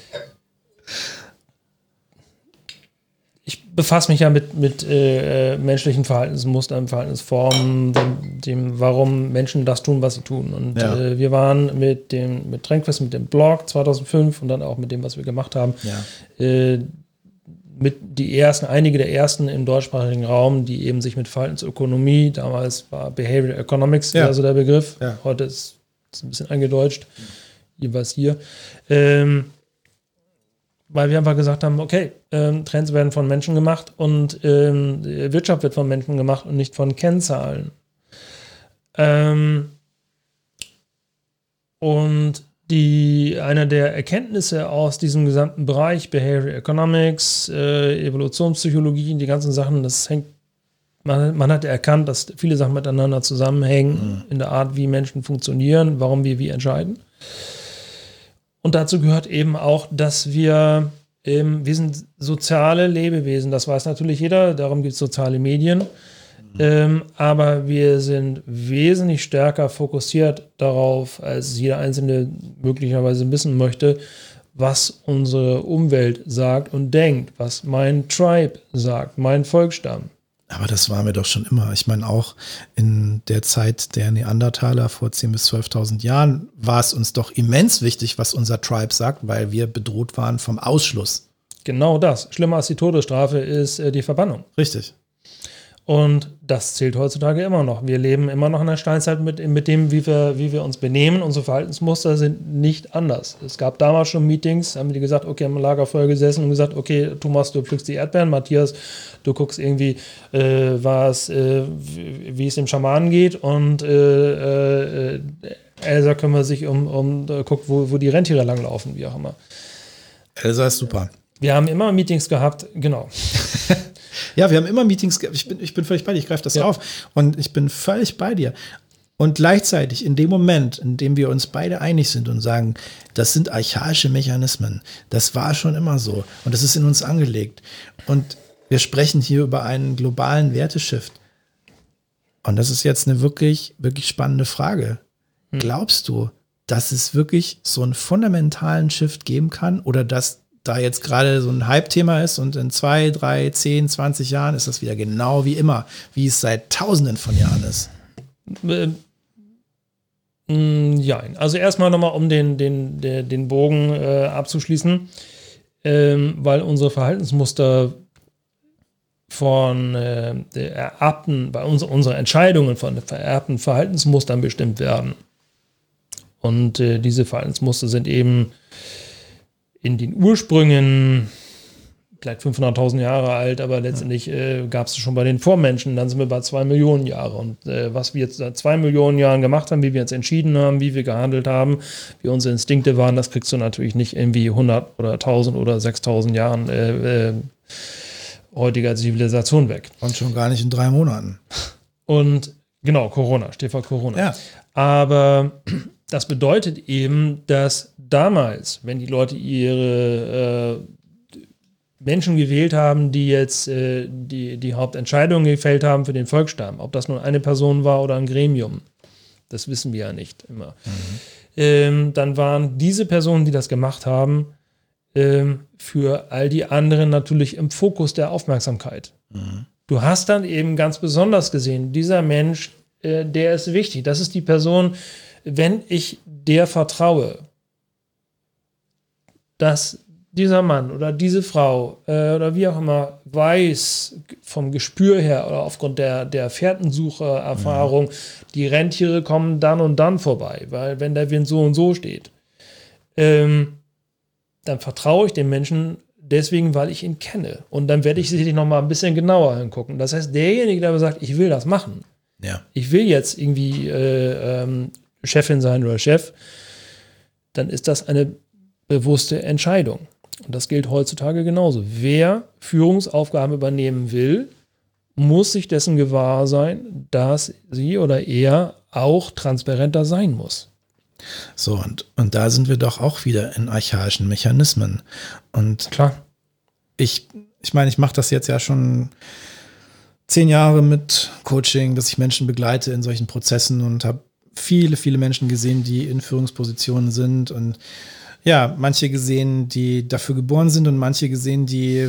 [SPEAKER 3] Ich befasse mich ja mit menschlichen Verhaltensmustern, Verhaltensformen, dem, warum Menschen das tun, was sie tun. Und wir waren mit Tränkwist, mit dem Blog 2005 und dann auch mit dem, was wir gemacht haben, mit einige der ersten im deutschsprachigen Raum, die eben sich mit Verhaltensökonomie, damals war Behavioral Economics, also der Begriff, heute ist es ein bisschen eingedeutscht, jeweils hier, weil wir einfach gesagt haben, okay, Trends werden von Menschen gemacht und Wirtschaft wird von Menschen gemacht und nicht von Kennzahlen. Und eine der Erkenntnisse aus diesem gesamten Bereich, Behavioral Economics, Evolutionspsychologie, die ganzen Sachen, das hängt, man hat erkannt, dass viele Sachen miteinander zusammenhängen in der Art, wie Menschen funktionieren, warum wir wie entscheiden. Und dazu gehört eben auch, dass wir sind soziale Lebewesen, das weiß natürlich jeder, darum gibt es soziale Medien, aber wir sind wesentlich stärker fokussiert darauf, als jeder Einzelne möglicherweise wissen möchte, was unsere Umwelt sagt und denkt, was mein Tribe sagt, mein Volksstamm.
[SPEAKER 1] Aber das war mir doch schon immer. Ich meine, auch in der Zeit der Neandertaler vor 10.000 bis 12.000 Jahren war es uns doch immens wichtig, was unser Tribe sagt, weil wir bedroht waren vom Ausschluss.
[SPEAKER 3] Genau das. Schlimmer als die Todesstrafe ist die Verbannung.
[SPEAKER 1] Richtig.
[SPEAKER 3] Und das zählt heutzutage immer noch. Wir leben immer noch in der Steinzeit mit dem, wie wir uns benehmen. Unsere Verhaltensmuster sind nicht anders. Es gab damals schon Meetings, haben die gesagt, okay, haben im Lagerfeuer gesessen und gesagt, okay, Thomas, du pflückst die Erdbeeren, Matthias, du guckst irgendwie, wie es dem Schamanen geht, und Elsa kümmert sich guckt, wo die Rentiere langlaufen, wie auch immer.
[SPEAKER 1] Elsa ist super.
[SPEAKER 3] Wir haben immer Meetings gehabt, genau.
[SPEAKER 1] Ja, wir haben immer Meetings gehabt. Ich bin völlig bei dir, ich greife das auf. Und ich bin völlig bei dir. Und gleichzeitig in dem Moment, in dem wir uns beide einig sind und sagen, das sind archaische Mechanismen, das war schon immer so und das ist in uns angelegt. Und wir sprechen hier über einen globalen Werteshift. Und das ist jetzt eine wirklich, wirklich spannende Frage. Glaubst du, dass es wirklich so einen fundamentalen Shift geben kann oder dass da jetzt gerade so ein Hype-Thema ist und in 2, 3, 10, 20 Jahren ist das wieder genau wie immer, wie es seit Tausenden von Jahren ist?
[SPEAKER 3] Ja, also erstmal nochmal, um den Bogen abzuschließen, weil unsere Verhaltensmuster von unsere Entscheidungen von vererbten Verhaltensmustern bestimmt werden. Und diese Verhaltensmuster sind eben in den Ursprüngen vielleicht 500.000 Jahre alt, aber letztendlich gab es schon bei den Vormenschen, dann sind wir bei 2 Millionen Jahre. Und was wir jetzt seit 2 Millionen Jahren gemacht haben, wie wir uns entschieden haben, wie wir gehandelt haben, wie unsere Instinkte waren, das kriegst du natürlich nicht irgendwie 100 oder 1000 oder 6000 Jahren heutiger Zivilisation weg.
[SPEAKER 1] Und schon gar nicht in 3 Monaten.
[SPEAKER 3] Und genau, Corona, Stichwort Corona.
[SPEAKER 1] Ja.
[SPEAKER 3] Aber das bedeutet eben, dass damals, wenn die Leute ihre Menschen gewählt haben, die jetzt die Hauptentscheidungen gefällt haben für den Volksstamm, ob das nun eine Person war oder ein Gremium, das wissen wir ja nicht immer, dann waren diese Personen, die das gemacht haben, für all die anderen natürlich im Fokus der Aufmerksamkeit. Mhm. Du hast dann eben ganz besonders gesehen, dieser Mensch, der ist wichtig. Das ist die Person, wenn ich der vertraue, dass dieser Mann oder diese Frau oder wie auch immer weiß vom Gespür her oder aufgrund der Fährtensuchererfahrung, die Rentiere kommen dann und dann vorbei, weil wenn der Wind so und so steht, dann vertraue ich dem Menschen deswegen, weil ich ihn kenne. Und dann werde ich sicherlich noch mal ein bisschen genauer hingucken. Das heißt, derjenige, der aber sagt, ich will das machen, ich will jetzt irgendwie Chefin sein oder Chef, dann ist das eine bewusste Entscheidung. Und das gilt heutzutage genauso. Wer Führungsaufgaben übernehmen will, muss sich dessen gewahr sein, dass sie oder er auch transparenter sein muss.
[SPEAKER 1] So, und da sind wir doch auch wieder in archaischen Mechanismen. Und
[SPEAKER 3] klar.
[SPEAKER 1] Ich meine, ich mache das jetzt ja schon 10 Jahre mit Coaching, dass ich Menschen begleite in solchen Prozessen und habe viele, viele Menschen gesehen, die in Führungspositionen sind und ja, manche gesehen, die dafür geboren sind und manche gesehen, die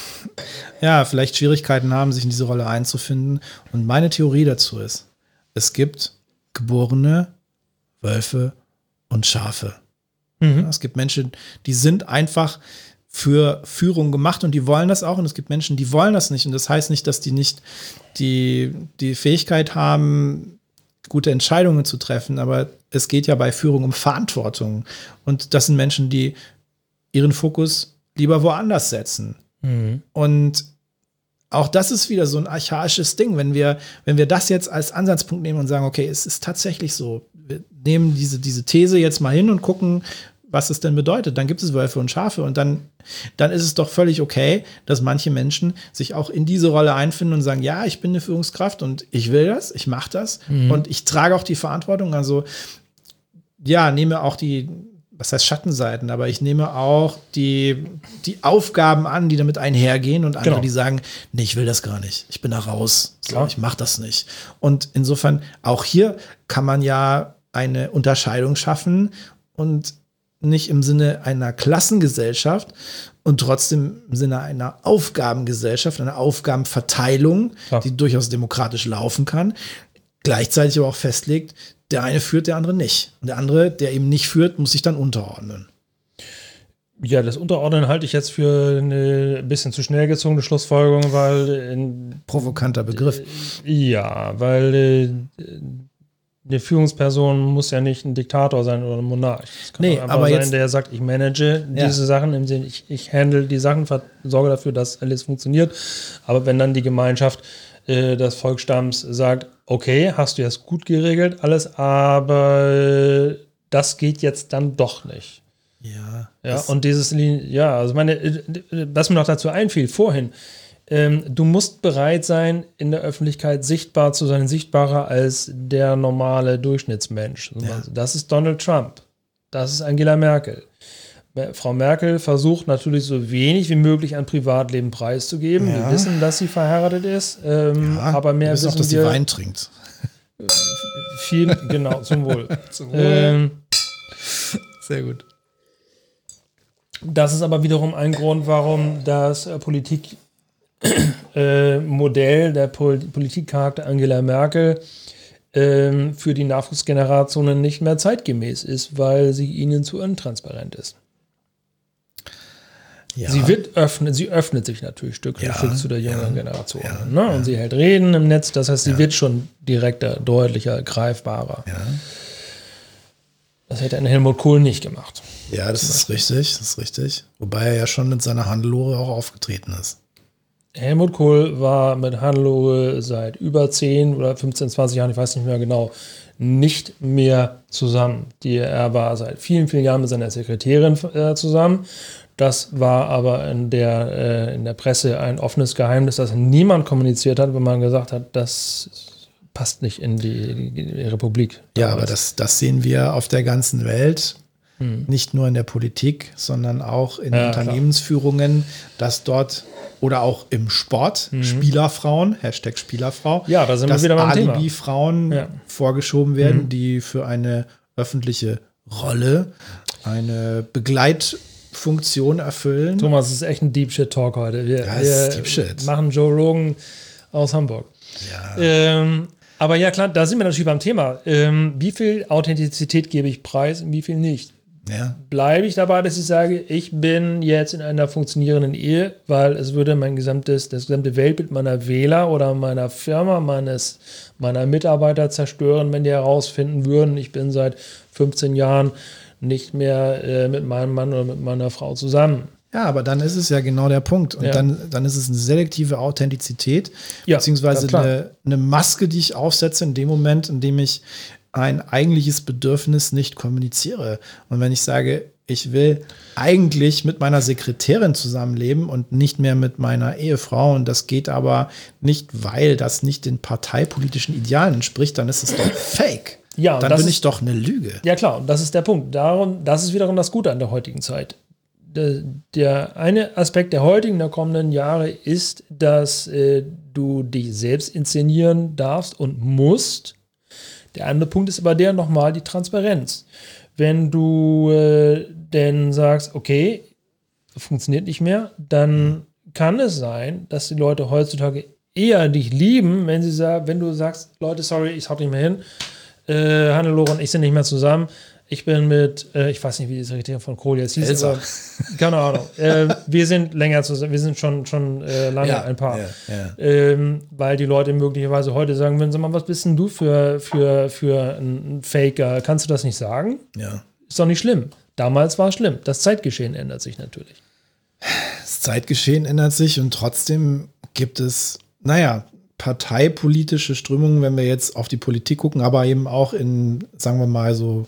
[SPEAKER 1] ja vielleicht Schwierigkeiten haben, sich in diese Rolle einzufinden. Und meine Theorie dazu ist, es gibt geborene Wölfe und Schafe. Mhm. Ja, es gibt Menschen, die sind einfach für Führung gemacht und die wollen das auch. Und es gibt Menschen, die wollen das nicht. Und das heißt nicht, dass die nicht die Fähigkeit haben, gute Entscheidungen zu treffen, aber es geht ja bei Führung um Verantwortung. Und das sind Menschen, die ihren Fokus lieber woanders setzen. Mhm. Und auch das ist wieder so ein archaisches Ding, wenn wir das jetzt als Ansatzpunkt nehmen und sagen, okay, es ist tatsächlich so, wir nehmen diese These jetzt mal hin und gucken, was es denn bedeutet. Dann gibt es Wölfe und Schafe und dann ist es doch völlig okay, dass manche Menschen sich auch in diese Rolle einfinden und sagen, ja, ich bin eine Führungskraft und ich will das, ich mache das und ich trage auch die Verantwortung. Also ja, nehme auch was heißt Schattenseiten, aber ich nehme auch die Aufgaben an, die damit einhergehen und andere, die sagen, nee, ich will das gar nicht, ich bin da raus, so, ich mache das nicht. Und insofern, auch hier kann man ja eine Unterscheidung schaffen und nicht im Sinne einer Klassengesellschaft und trotzdem im Sinne einer Aufgabengesellschaft, einer Aufgabenverteilung, die durchaus demokratisch laufen kann, gleichzeitig aber auch festlegt, der eine führt, der andere nicht. Und der andere, der eben nicht führt, muss sich dann unterordnen.
[SPEAKER 3] Ja, das Unterordnen halte ich jetzt für eine bisschen zu schnell gezogene Schlussfolgerung, weil
[SPEAKER 1] Provokanter Begriff.
[SPEAKER 3] weil eine Führungsperson muss ja nicht ein Diktator sein oder ein Monarch. Es kann auch einfach sein, der sagt, ich manage diese Sachen, im Sinne, ich handle die Sachen, sorge dafür, dass alles funktioniert. Aber wenn dann die Gemeinschaft des Volksstamms sagt, okay, hast du jetzt gut geregelt, alles, aber das geht jetzt dann doch nicht. Ja, und also was mir noch dazu einfiel vorhin, du musst bereit sein, in der Öffentlichkeit sichtbar zu sein, sichtbarer als der normale Durchschnittsmensch. Ja. Das ist Donald Trump. Das ist Angela Merkel. Frau Merkel versucht natürlich so wenig wie möglich an Privatleben preiszugeben. Wir wissen, dass sie verheiratet ist, aber mehr wissen
[SPEAKER 1] auch, dass sie Wein trinkt.
[SPEAKER 3] Viel, genau, zum Wohl.
[SPEAKER 1] Sehr gut.
[SPEAKER 3] Das ist aber wiederum ein Grund, warum das Modell, der Politikcharakter Angela Merkel für die Nachwuchsgenerationen nicht mehr zeitgemäß ist, weil sie ihnen zu intransparent ist. Ja. Sie öffnet sich natürlich Stück für Stück zu der jüngeren Generation. Und sie hält Reden im Netz, das heißt, sie wird schon direkter, deutlicher, greifbarer. Ja. Das hätte ein Helmut Kohl nicht gemacht.
[SPEAKER 1] Ja, das ist richtig. Wobei er ja schon mit seiner Hannelore auch aufgetreten ist.
[SPEAKER 3] Helmut Kohl war mit Hannelore seit über 10 oder 15, 20 Jahren, ich weiß nicht mehr genau, nicht mehr zusammen. Er war seit vielen, vielen Jahren mit seiner Sekretärin zusammen. Das war aber in der Presse ein offenes Geheimnis, das niemand kommuniziert hat, wenn man gesagt hat, das passt nicht in die Republik.
[SPEAKER 1] Ja, aber das sehen wir auf der ganzen Welt. Nicht nur in der Politik, sondern auch in Unternehmensführungen, dass dort oder auch im Sport Spielerfrauen, #Spielerfrau,
[SPEAKER 3] da sind wir wieder beim Thema.
[SPEAKER 1] Alibi-Frauen vorgeschoben werden, die für eine öffentliche Rolle eine Begleitfunktion erfüllen.
[SPEAKER 3] Thomas, das ist echt ein Deep Shit Talk heute. Wir
[SPEAKER 1] Deep Shit.
[SPEAKER 3] Machen Joe Rogan aus Hamburg. Ja. Aber ja, klar, da sind wir natürlich beim Thema. Wie viel Authentizität gebe ich preis und wie viel nicht? Ja. Bleibe ich dabei, dass ich sage, ich bin jetzt in einer funktionierenden Ehe, weil es würde das gesamte Weltbild meiner Wähler oder meiner Firma, meiner Mitarbeiter zerstören, wenn die herausfinden würden, ich bin seit 15 Jahren nicht mehr mit meinem Mann oder mit meiner Frau zusammen.
[SPEAKER 1] Ja, aber dann ist es ja genau der Punkt. Und dann ist es eine selektive Authentizität, beziehungsweise eine Maske, die ich aufsetze in dem Moment, in dem ich ein eigentliches Bedürfnis nicht kommuniziere. Und wenn ich sage, ich will eigentlich mit meiner Sekretärin zusammenleben und nicht mehr mit meiner Ehefrau, und das geht aber nicht, weil das nicht den parteipolitischen Idealen entspricht, dann ist es doch fake. Ja, dann bin ich doch eine Lüge.
[SPEAKER 3] Ja klar, und das ist der Punkt. Das ist wiederum das Gute an der heutigen Zeit. Der eine Aspekt der kommenden Jahre ist, dass du dich selbst inszenieren darfst und musst. Der andere Punkt ist aber nochmal die Transparenz. Wenn du denn sagst, okay, funktioniert nicht mehr, dann kann es sein, dass die Leute heutzutage eher dich lieben, wenn du sagst, Leute, sorry, ich hau nicht mehr hin, Hannelore und ich sind nicht mehr zusammen. Ich bin mit, ich weiß nicht, wie die Sekretärin von Kohl jetzt hieß, aber keine Ahnung. Wir sind länger zusammen, wir sind schon lange ein Paar. Weil die Leute möglicherweise heute sagen würden, sag mal, was bist denn du für ein Faker? Kannst du das nicht sagen?
[SPEAKER 1] Ja.
[SPEAKER 3] Ist doch nicht schlimm. Damals war es schlimm. Das Zeitgeschehen ändert sich natürlich.
[SPEAKER 1] Das Zeitgeschehen ändert sich und trotzdem gibt es, parteipolitische Strömungen, wenn wir jetzt auf die Politik gucken, aber eben auch in, sagen wir mal, so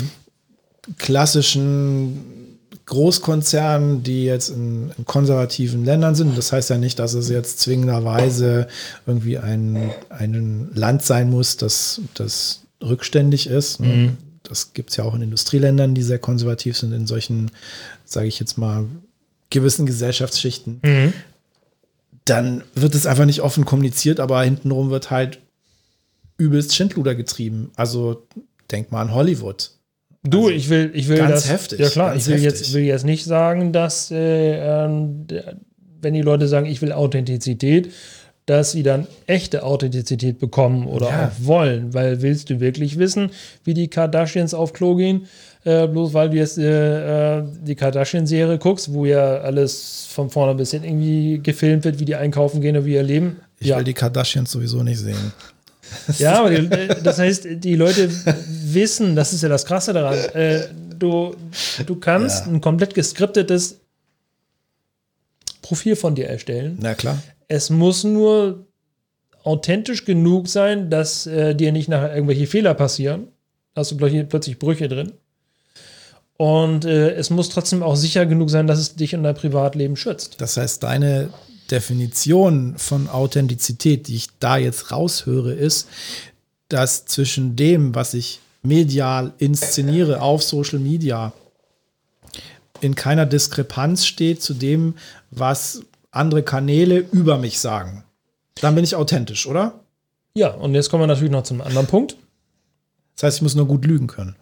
[SPEAKER 1] klassischen Großkonzernen, die jetzt in konservativen Ländern sind. Das heißt ja nicht, dass es jetzt zwingenderweise irgendwie ein Land sein muss, das rückständig ist. Mhm. Das gibt es ja auch in Industrieländern, die sehr konservativ sind, in solchen, sage ich jetzt mal, gewissen Gesellschaftsschichten. Mhm. Dann wird es einfach nicht offen kommuniziert, aber hintenrum wird halt übelst Schindluder getrieben. Also denk mal an Hollywood.
[SPEAKER 3] Du, ich will
[SPEAKER 1] ganz
[SPEAKER 3] das,
[SPEAKER 1] heftig.
[SPEAKER 3] Ja klar, ich will jetzt nicht sagen, dass wenn die Leute sagen, ich will Authentizität, dass sie dann echte Authentizität bekommen oder auch wollen. Weil willst du wirklich wissen, wie die Kardashians auf Klo gehen? Bloß weil du jetzt die Kardashian-Serie guckst, wo ja alles von vorne bis hin irgendwie gefilmt wird, wie die einkaufen gehen und wie ihr leben.
[SPEAKER 1] Ich will die Kardashians sowieso nicht sehen.
[SPEAKER 3] Ja, aber das heißt, die Leute wissen, das ist ja das Krasse daran, du kannst ein komplett geskriptetes Profil von dir erstellen.
[SPEAKER 1] Na klar.
[SPEAKER 3] Es muss nur authentisch genug sein, dass dir nicht nachher irgendwelche Fehler passieren. Da hast du plötzlich Brüche drin. Und es muss trotzdem auch sicher genug sein, dass es dich und dein Privatleben schützt.
[SPEAKER 1] Das heißt, deine Definition von Authentizität, die ich da jetzt raushöre, ist, dass zwischen dem, was ich medial inszeniere auf Social Media, in keiner Diskrepanz steht zu dem, was andere Kanäle über mich sagen. Dann bin ich authentisch, oder?
[SPEAKER 3] Ja, und jetzt kommen wir natürlich noch zum anderen Punkt.
[SPEAKER 1] Das heißt, ich muss nur gut lügen können.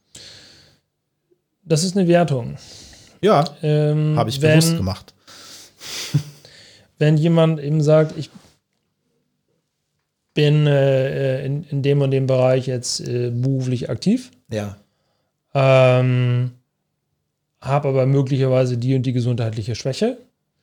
[SPEAKER 3] Das ist eine Wertung.
[SPEAKER 1] Ja, habe ich bewusst gemacht.
[SPEAKER 3] Wenn jemand eben sagt, ich bin in dem und dem Bereich jetzt beruflich aktiv,
[SPEAKER 1] ja,
[SPEAKER 3] habe aber möglicherweise die und die gesundheitliche Schwäche,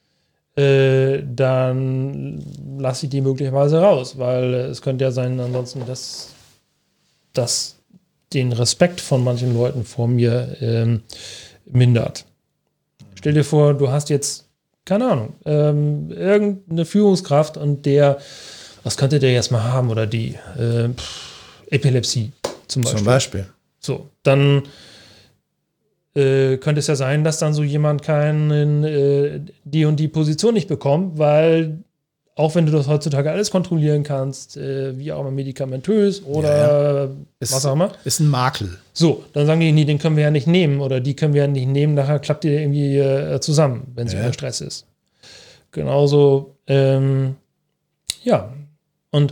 [SPEAKER 3] dann lasse ich die möglicherweise raus, weil es könnte ja sein, ansonsten, dass den Respekt von manchen Leuten vor mir mindert. Stell dir vor, du hast jetzt, keine Ahnung, irgendeine Führungskraft und was könnte der jetzt mal haben oder die Epilepsie zum Beispiel. So, dann könnte es ja sein, dass dann so jemand die und die Position nicht bekommt, weil auch wenn du das heutzutage alles kontrollieren kannst, wie auch immer medikamentös oder was auch immer.
[SPEAKER 1] Ist ein Makel.
[SPEAKER 3] So, dann sagen die, nee, den können wir ja nicht nehmen oder die können wir ja nicht nehmen, nachher klappt die irgendwie zusammen, wenn sie unter Stress ist. Genauso, und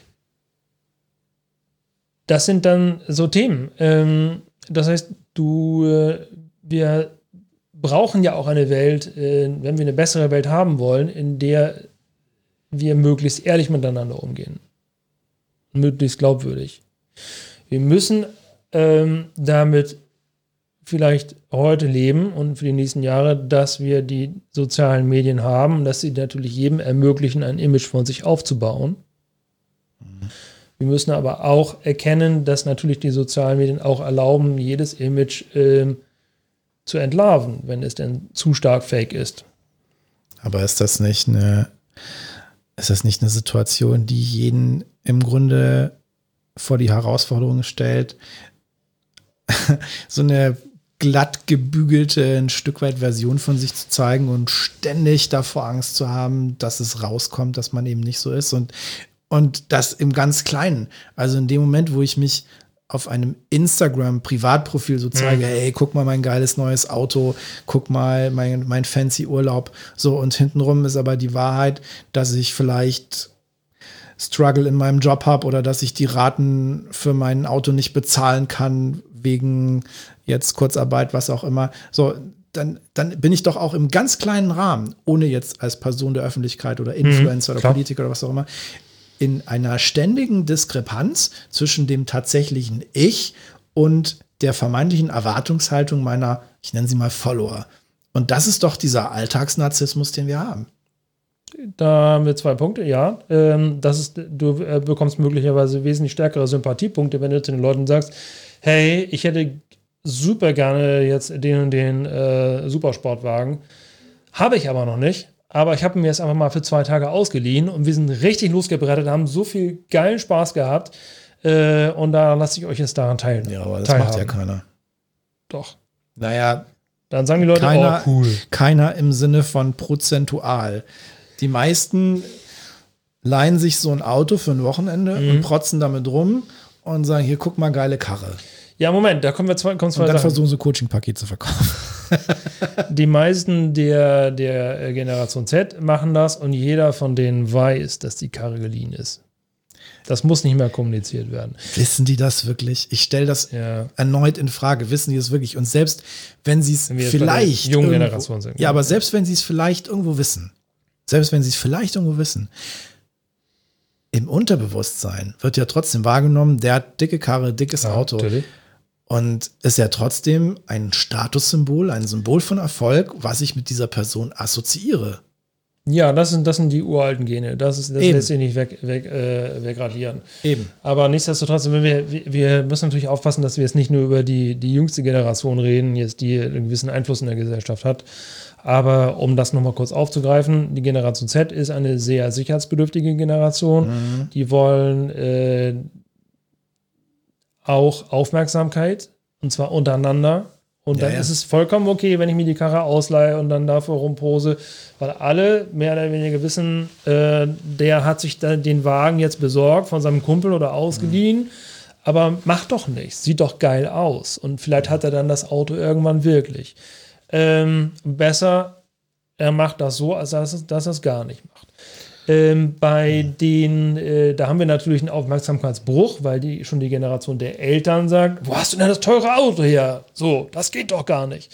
[SPEAKER 3] das sind dann so Themen. Das heißt, wir brauchen ja auch eine Welt, wenn wir eine bessere Welt haben wollen, in der wir möglichst ehrlich miteinander umgehen. Möglichst glaubwürdig. Wir müssen damit vielleicht heute leben und für die nächsten Jahre, dass wir die sozialen Medien haben, dass sie natürlich jedem ermöglichen, ein Image von sich aufzubauen. Wir müssen aber auch erkennen, dass natürlich die sozialen Medien auch erlauben, jedes Image zu entlarven, wenn es denn zu stark fake ist.
[SPEAKER 1] Aber ist das nicht eine Situation, die jeden im Grunde vor die Herausforderung stellt, so eine glatt gebügelte, ein Stück weit Version von sich zu zeigen und ständig davor Angst zu haben, dass es rauskommt, dass man eben nicht so ist und das im ganz Kleinen. Also in dem Moment, wo ich mich auf einem Instagram-Privatprofil so zeige, hey, guck mal mein geiles neues Auto, guck mal mein fancy Urlaub, so, und hintenrum ist aber die Wahrheit, dass ich vielleicht Struggle in meinem Job habe oder dass ich die Raten für mein Auto nicht bezahlen kann, wegen jetzt Kurzarbeit, was auch immer. So, dann bin ich doch auch im ganz kleinen Rahmen, ohne jetzt als Person der Öffentlichkeit oder Influencer oder Politiker oder was auch immer, in einer ständigen Diskrepanz zwischen dem tatsächlichen Ich und der vermeintlichen Erwartungshaltung meiner, ich nenne sie mal Follower. Und das ist doch dieser Alltagsnarzissmus, den wir haben.
[SPEAKER 3] Da haben wir 2 Punkte, ja. Du bekommst möglicherweise wesentlich stärkere Sympathiepunkte, wenn du zu den Leuten sagst, hey, ich hätte super gerne jetzt den und den Supersportwagen, habe ich aber noch nicht. Aber ich habe mir jetzt einfach mal für 2 Tage ausgeliehen und wir sind richtig losgebrettet, haben so viel geilen Spaß gehabt und da lasse ich euch jetzt daran teilhaben.
[SPEAKER 1] Ja, aber das macht ja keiner.
[SPEAKER 3] Doch.
[SPEAKER 1] Naja,
[SPEAKER 3] dann sagen die Leute, cool.
[SPEAKER 1] Keiner im Sinne von prozentual. Die meisten leihen sich so ein Auto für ein Wochenende und protzen damit rum und sagen, hier, guck mal, geile Karre.
[SPEAKER 3] Ja, Moment, da kommen zwei
[SPEAKER 1] und dann versuchen sie Coaching-Paket zu verkaufen.
[SPEAKER 3] Die meisten der Generation Z machen das und jeder von denen weiß, dass die Karre geliehen ist. Das muss nicht mehr kommuniziert werden.
[SPEAKER 1] Wissen die das wirklich? Ich stelle das erneut in Frage. Wissen die das wirklich? Und selbst wenn sie es vielleicht
[SPEAKER 3] jungen Generation sind.
[SPEAKER 1] Ja, aber selbst wenn sie es vielleicht irgendwo wissen, im Unterbewusstsein wird ja trotzdem wahrgenommen, der hat dicke Karre, dickes Auto.
[SPEAKER 3] Natürlich.
[SPEAKER 1] Und ist ja trotzdem ein Statussymbol, ein Symbol von Erfolg, was ich mit dieser Person assoziiere.
[SPEAKER 3] Ja, das sind die uralten Gene. Das lässt sich nicht wegradieren.
[SPEAKER 1] Eben.
[SPEAKER 3] Aber nichtsdestotrotz, wir müssen natürlich aufpassen, dass wir jetzt nicht nur über die jüngste Generation reden, jetzt die einen gewissen Einfluss in der Gesellschaft hat. Aber um das nochmal kurz aufzugreifen, die Generation Z ist eine sehr sicherheitsbedürftige Generation. Die wollen auch Aufmerksamkeit, und zwar untereinander. Und dann ist es vollkommen okay, wenn ich mir die Karre ausleihe und dann dafür rumpose, weil alle mehr oder weniger wissen, der hat sich dann den Wagen jetzt besorgt von seinem Kumpel oder ausgeliehen, aber macht doch nichts, sieht doch geil aus und vielleicht hat er dann das Auto irgendwann wirklich. Besser, er macht das so, als dass er es gar nicht macht. Bei denen, da haben wir natürlich einen Aufmerksamkeitsbruch, weil die Generation der Eltern sagt, wo hast du denn das teure Auto her? So, das geht doch gar nicht.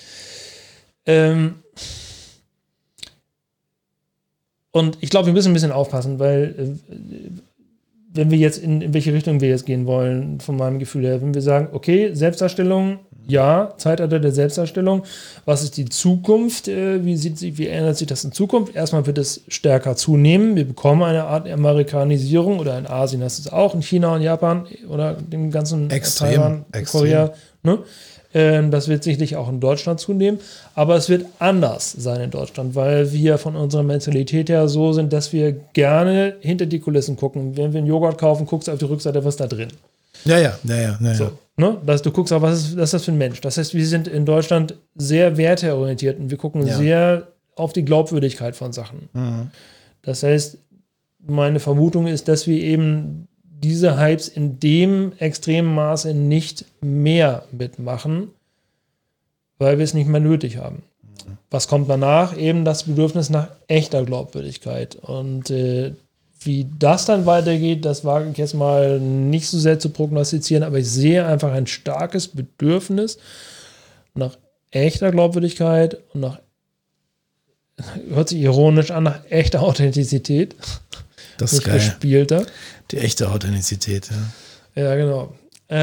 [SPEAKER 3] Und ich glaube, wir müssen ein bisschen aufpassen, weil wenn wir jetzt in welche Richtung wir jetzt gehen wollen, von meinem Gefühl her, wenn wir sagen, okay, Selbstdarstellung, ja, Zeitalter der Selbstdarstellung, was ist die Zukunft, wie ändert sich das in Zukunft? Erstmal wird es stärker zunehmen, wir bekommen eine Art Amerikanisierung, oder in Asien hast du es auch, in China und Japan oder dem ganzen Taiwan, Korea, ne? Das wird sicherlich auch in Deutschland zunehmen, aber es wird anders sein in Deutschland, weil wir von unserer Mentalität her so sind, dass wir gerne hinter die Kulissen gucken. Wenn wir einen Joghurt kaufen, guckst du auf die Rückseite, was ist da drin.
[SPEAKER 1] Ja.
[SPEAKER 3] So, ne? Du guckst auch, was ist das für ein Mensch. Das heißt, wir sind in Deutschland sehr werteorientiert und wir gucken sehr auf die Glaubwürdigkeit von Sachen. Das heißt, meine Vermutung ist, dass wir eben diese Hypes in dem extremen Maße nicht mehr mitmachen, weil wir es nicht mehr nötig haben. Was kommt danach? Eben das Bedürfnis nach echter Glaubwürdigkeit. Und wie das dann weitergeht, das wage ich jetzt mal nicht so sehr zu prognostizieren, aber ich sehe einfach ein starkes Bedürfnis nach echter Glaubwürdigkeit und nach, hört sich ironisch an, nach echter Authentizität.
[SPEAKER 1] Das ist
[SPEAKER 3] nicht
[SPEAKER 1] geil.
[SPEAKER 3] Gespielter.
[SPEAKER 1] Die echte Authentizität, ja.
[SPEAKER 3] Ja, genau.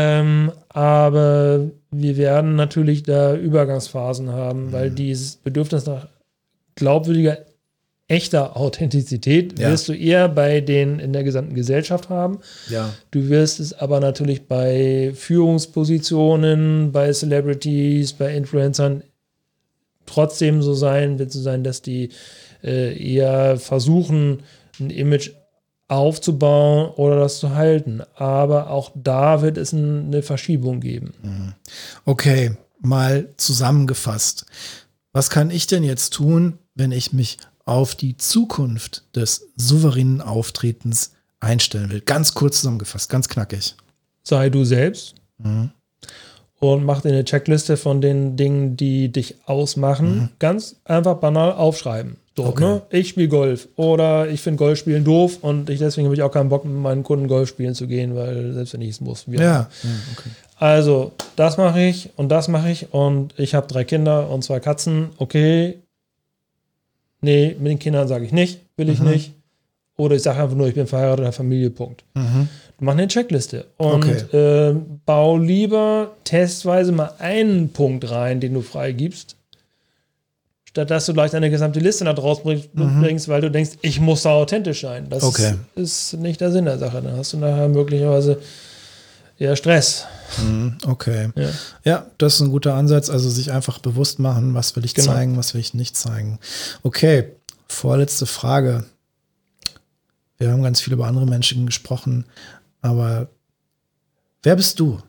[SPEAKER 3] Aber wir werden natürlich da Übergangsphasen haben, weil dieses Bedürfnis nach glaubwürdiger, echter Authentizität wirst du eher bei denen in der gesamten Gesellschaft haben.
[SPEAKER 1] Ja.
[SPEAKER 3] Du wirst es aber natürlich bei Führungspositionen, bei Celebrities, bei Influencern trotzdem so sein, dass die eher versuchen, ein Image aufzubauen oder das zu halten. Aber auch da wird es eine Verschiebung geben.
[SPEAKER 1] Okay, mal zusammengefasst. Was kann ich denn jetzt tun, wenn ich mich auf die Zukunft des souveränen Auftretens einstellen will? Ganz kurz zusammengefasst, ganz knackig.
[SPEAKER 3] Sei du selbst und mach dir eine Checkliste von den Dingen, die dich ausmachen. Ganz einfach banal aufschreiben. So,
[SPEAKER 1] Okay.
[SPEAKER 3] ne? Ich spiele Golf oder ich finde Golfspielen doof und deswegen habe ich auch keinen Bock, mit meinen Kunden Golf spielen zu gehen, weil selbst wenn ich es muss.
[SPEAKER 1] Ja, okay.
[SPEAKER 3] Also, das mache ich und ich habe 3 Kinder und 2 Katzen. Okay, nee, mit den Kindern sage ich nicht, will ich nicht. Oder ich sage einfach nur, ich bin verheiratet oder Familie, Punkt. Mach eine Checkliste und bau lieber testweise mal einen Punkt rein, den du freigibst, statt dass du gleich deine gesamte Liste da draus bringst, weil du denkst, ich muss da authentisch sein. Das ist nicht der Sinn der Sache. Dann hast du nachher möglicherweise eher Stress.
[SPEAKER 1] Okay. Ja, das ist ein guter Ansatz. Also sich einfach bewusst machen, was will ich
[SPEAKER 3] Genau.
[SPEAKER 1] zeigen, was will ich nicht zeigen. Okay, vorletzte Frage. Wir haben ganz viel über andere Menschen gesprochen, aber wer bist du?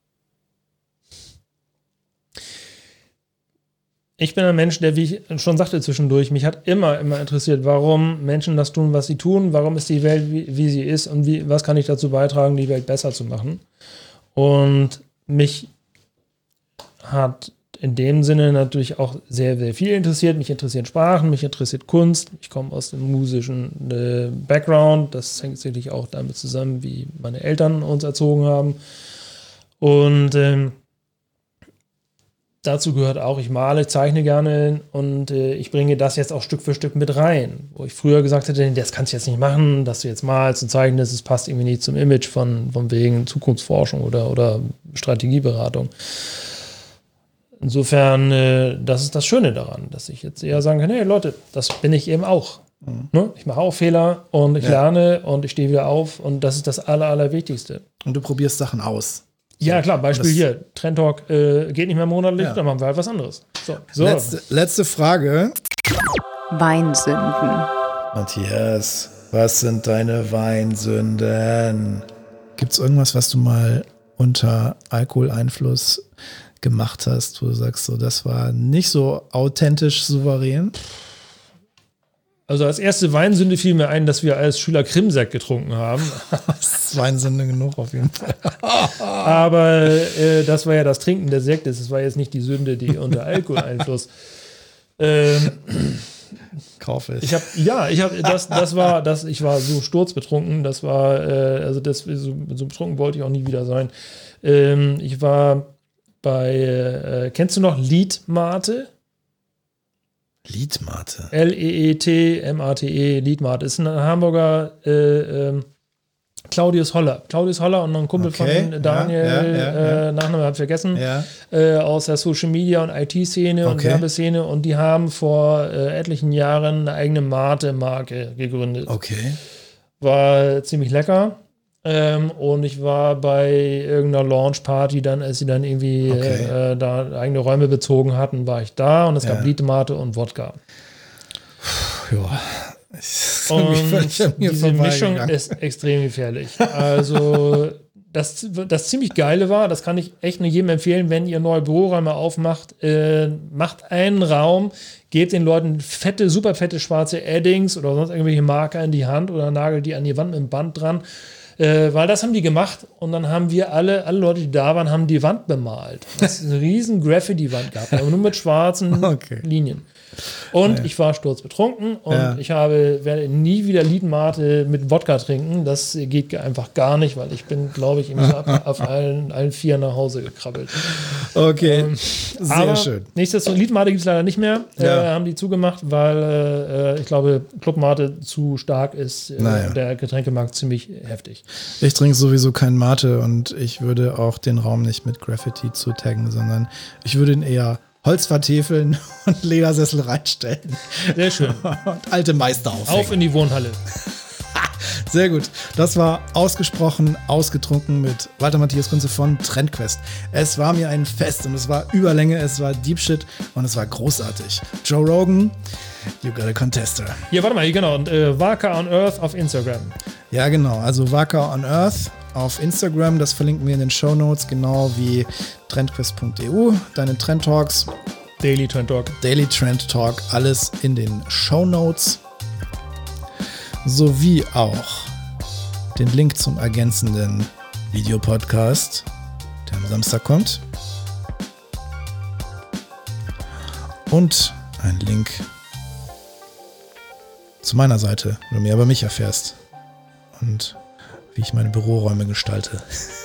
[SPEAKER 3] Ich bin ein Mensch, der, wie ich schon sagte zwischendurch, mich hat immer interessiert, warum Menschen das tun, was sie tun, warum ist die Welt, wie sie ist und was kann ich dazu beitragen, die Welt besser zu machen. Und mich hat in dem Sinne natürlich auch sehr, sehr viel interessiert. Mich interessieren Sprachen, mich interessiert Kunst. Ich komme aus dem musischen Background. Das hängt sicherlich auch damit zusammen, wie meine Eltern uns erzogen haben. Und dazu gehört auch, ich male, ich zeichne gerne und ich bringe das jetzt auch Stück für Stück mit rein. Wo ich früher gesagt hätte, das kannst du jetzt nicht machen, dass du jetzt malst und zeichnest, es passt irgendwie nicht zum Image von wegen Zukunftsforschung oder Strategieberatung. Insofern, das ist das Schöne daran, dass ich jetzt eher sagen kann, hey Leute, das bin ich eben auch. Ne? Ich mache auch Fehler und ich lerne und ich stehe wieder auf und das ist das Allerwichtigste.
[SPEAKER 1] Und du probierst Sachen aus.
[SPEAKER 3] Ja, klar, Beispiel hier, Trend Talk geht nicht mehr monatlich, dann machen wir halt was anderes. So.
[SPEAKER 1] Letzte Frage.
[SPEAKER 2] Weinsünden.
[SPEAKER 1] Matthias, was sind deine Weinsünden? Gibt es irgendwas, was du mal unter Alkoholeinfluss gemacht hast, wo du sagst, so, das war nicht so authentisch souverän?
[SPEAKER 3] Also als erste Weinsünde fiel mir ein, dass wir als Schüler Krimsekt getrunken haben.
[SPEAKER 1] Das ist Weinsünde genug auf jeden Fall.
[SPEAKER 3] Aber das war ja das Trinken des Sektes. Das war jetzt nicht die Sünde, die unter Alkoholeinfluss.
[SPEAKER 1] Kaufe ich.
[SPEAKER 3] Ich war so sturzbetrunken. Das war, so betrunken wollte ich auch nie wieder sein. Ich war bei, kennst du noch Liedmate?
[SPEAKER 1] Liedmate.
[SPEAKER 3] Leetmate, Liedmate. Ist ein Hamburger Claudius Holler. Claudius Holler und noch ein Kumpel von Daniel, Nachname habe ich vergessen, aus der Social Media und IT-Szene und Werbeszene. Und die haben vor etlichen Jahren eine eigene Mate-Marke gegründet.
[SPEAKER 1] Okay.
[SPEAKER 3] War ziemlich lecker. Und ich war bei irgendeiner Launch-Party dann, als sie dann irgendwie da eigene Räume bezogen hatten, war ich da und es gab Liedmate und Wodka.
[SPEAKER 1] Ja.
[SPEAKER 3] Und diese Mischung ist extrem gefährlich. Also das ziemlich Geile war, das kann ich echt nur jedem empfehlen, wenn ihr neue Büroräume aufmacht, macht einen Raum, gebt den Leuten super fette schwarze Eddings oder sonst irgendwelche Marker in die Hand oder nagelt die an die Wand mit dem Band dran. Weil das haben die gemacht und dann haben wir alle Leute, die da waren, haben die Wand bemalt. Das ist eine riesen Graffiti-Wand gehabt, aber nur mit schwarzen Linien. Und ich war sturzbetrunken und ich werde nie wieder Liedmate mit Wodka trinken. Das geht einfach gar nicht, weil ich bin, glaube ich, auf allen vier nach Hause gekrabbelt.
[SPEAKER 1] Okay, sehr schön.
[SPEAKER 3] Nichtsdestotrotz, Liedmate gibt es leider nicht mehr. Haben die zugemacht, weil ich glaube, Clubmate zu stark ist. Der Getränkemarkt ziemlich heftig.
[SPEAKER 1] Ich trinke sowieso kein Mate und ich würde auch den Raum nicht mit Graffiti zutaggen, sondern ich würde ihn eher Holz vertäfeln und Ledersessel reinstellen.
[SPEAKER 3] Sehr schön.
[SPEAKER 1] Und alte Meister aufhängen.
[SPEAKER 3] Auf in die Wohnhalle.
[SPEAKER 1] Sehr gut. Das war ausgesprochen ausgetrunken mit Walter Matthias Kunze von Trendquest. Es war mir ein Fest und es war Überlänge, es war Deep Shit und es war großartig. Joe Rogan, you got a contester.
[SPEAKER 3] Ja, warte mal, genau. Und Waka on Earth auf Instagram.
[SPEAKER 1] Ja, genau. Also Waka on Earth auf Instagram, das verlinken wir in den Shownotes, genau wie trendquest.eu, deine Trend Talks.
[SPEAKER 3] Daily Trend Talk.
[SPEAKER 1] Daily Trend Talk, alles in den Shownotes. Sowie auch den Link zum ergänzenden Videopodcast, der am Samstag kommt. Und ein Link zu meiner Seite, wo du mehr über mich erfährst. Und wie ich meine Büroräume gestalte.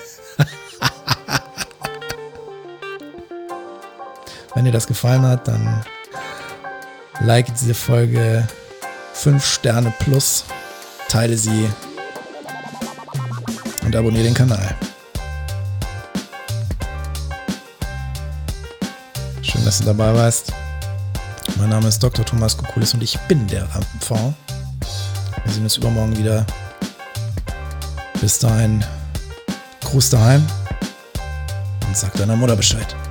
[SPEAKER 1] Wenn dir das gefallen hat, dann like diese Folge 5 Sterne plus, teile sie und abonniere den Kanal. Schön, dass du dabei warst. Mein Name ist Dr. Thomas Kokulis und ich bin der Rampenfond. Wir sehen uns übermorgen wieder. Bis dahin, Gruß daheim und sag deiner Mutter Bescheid.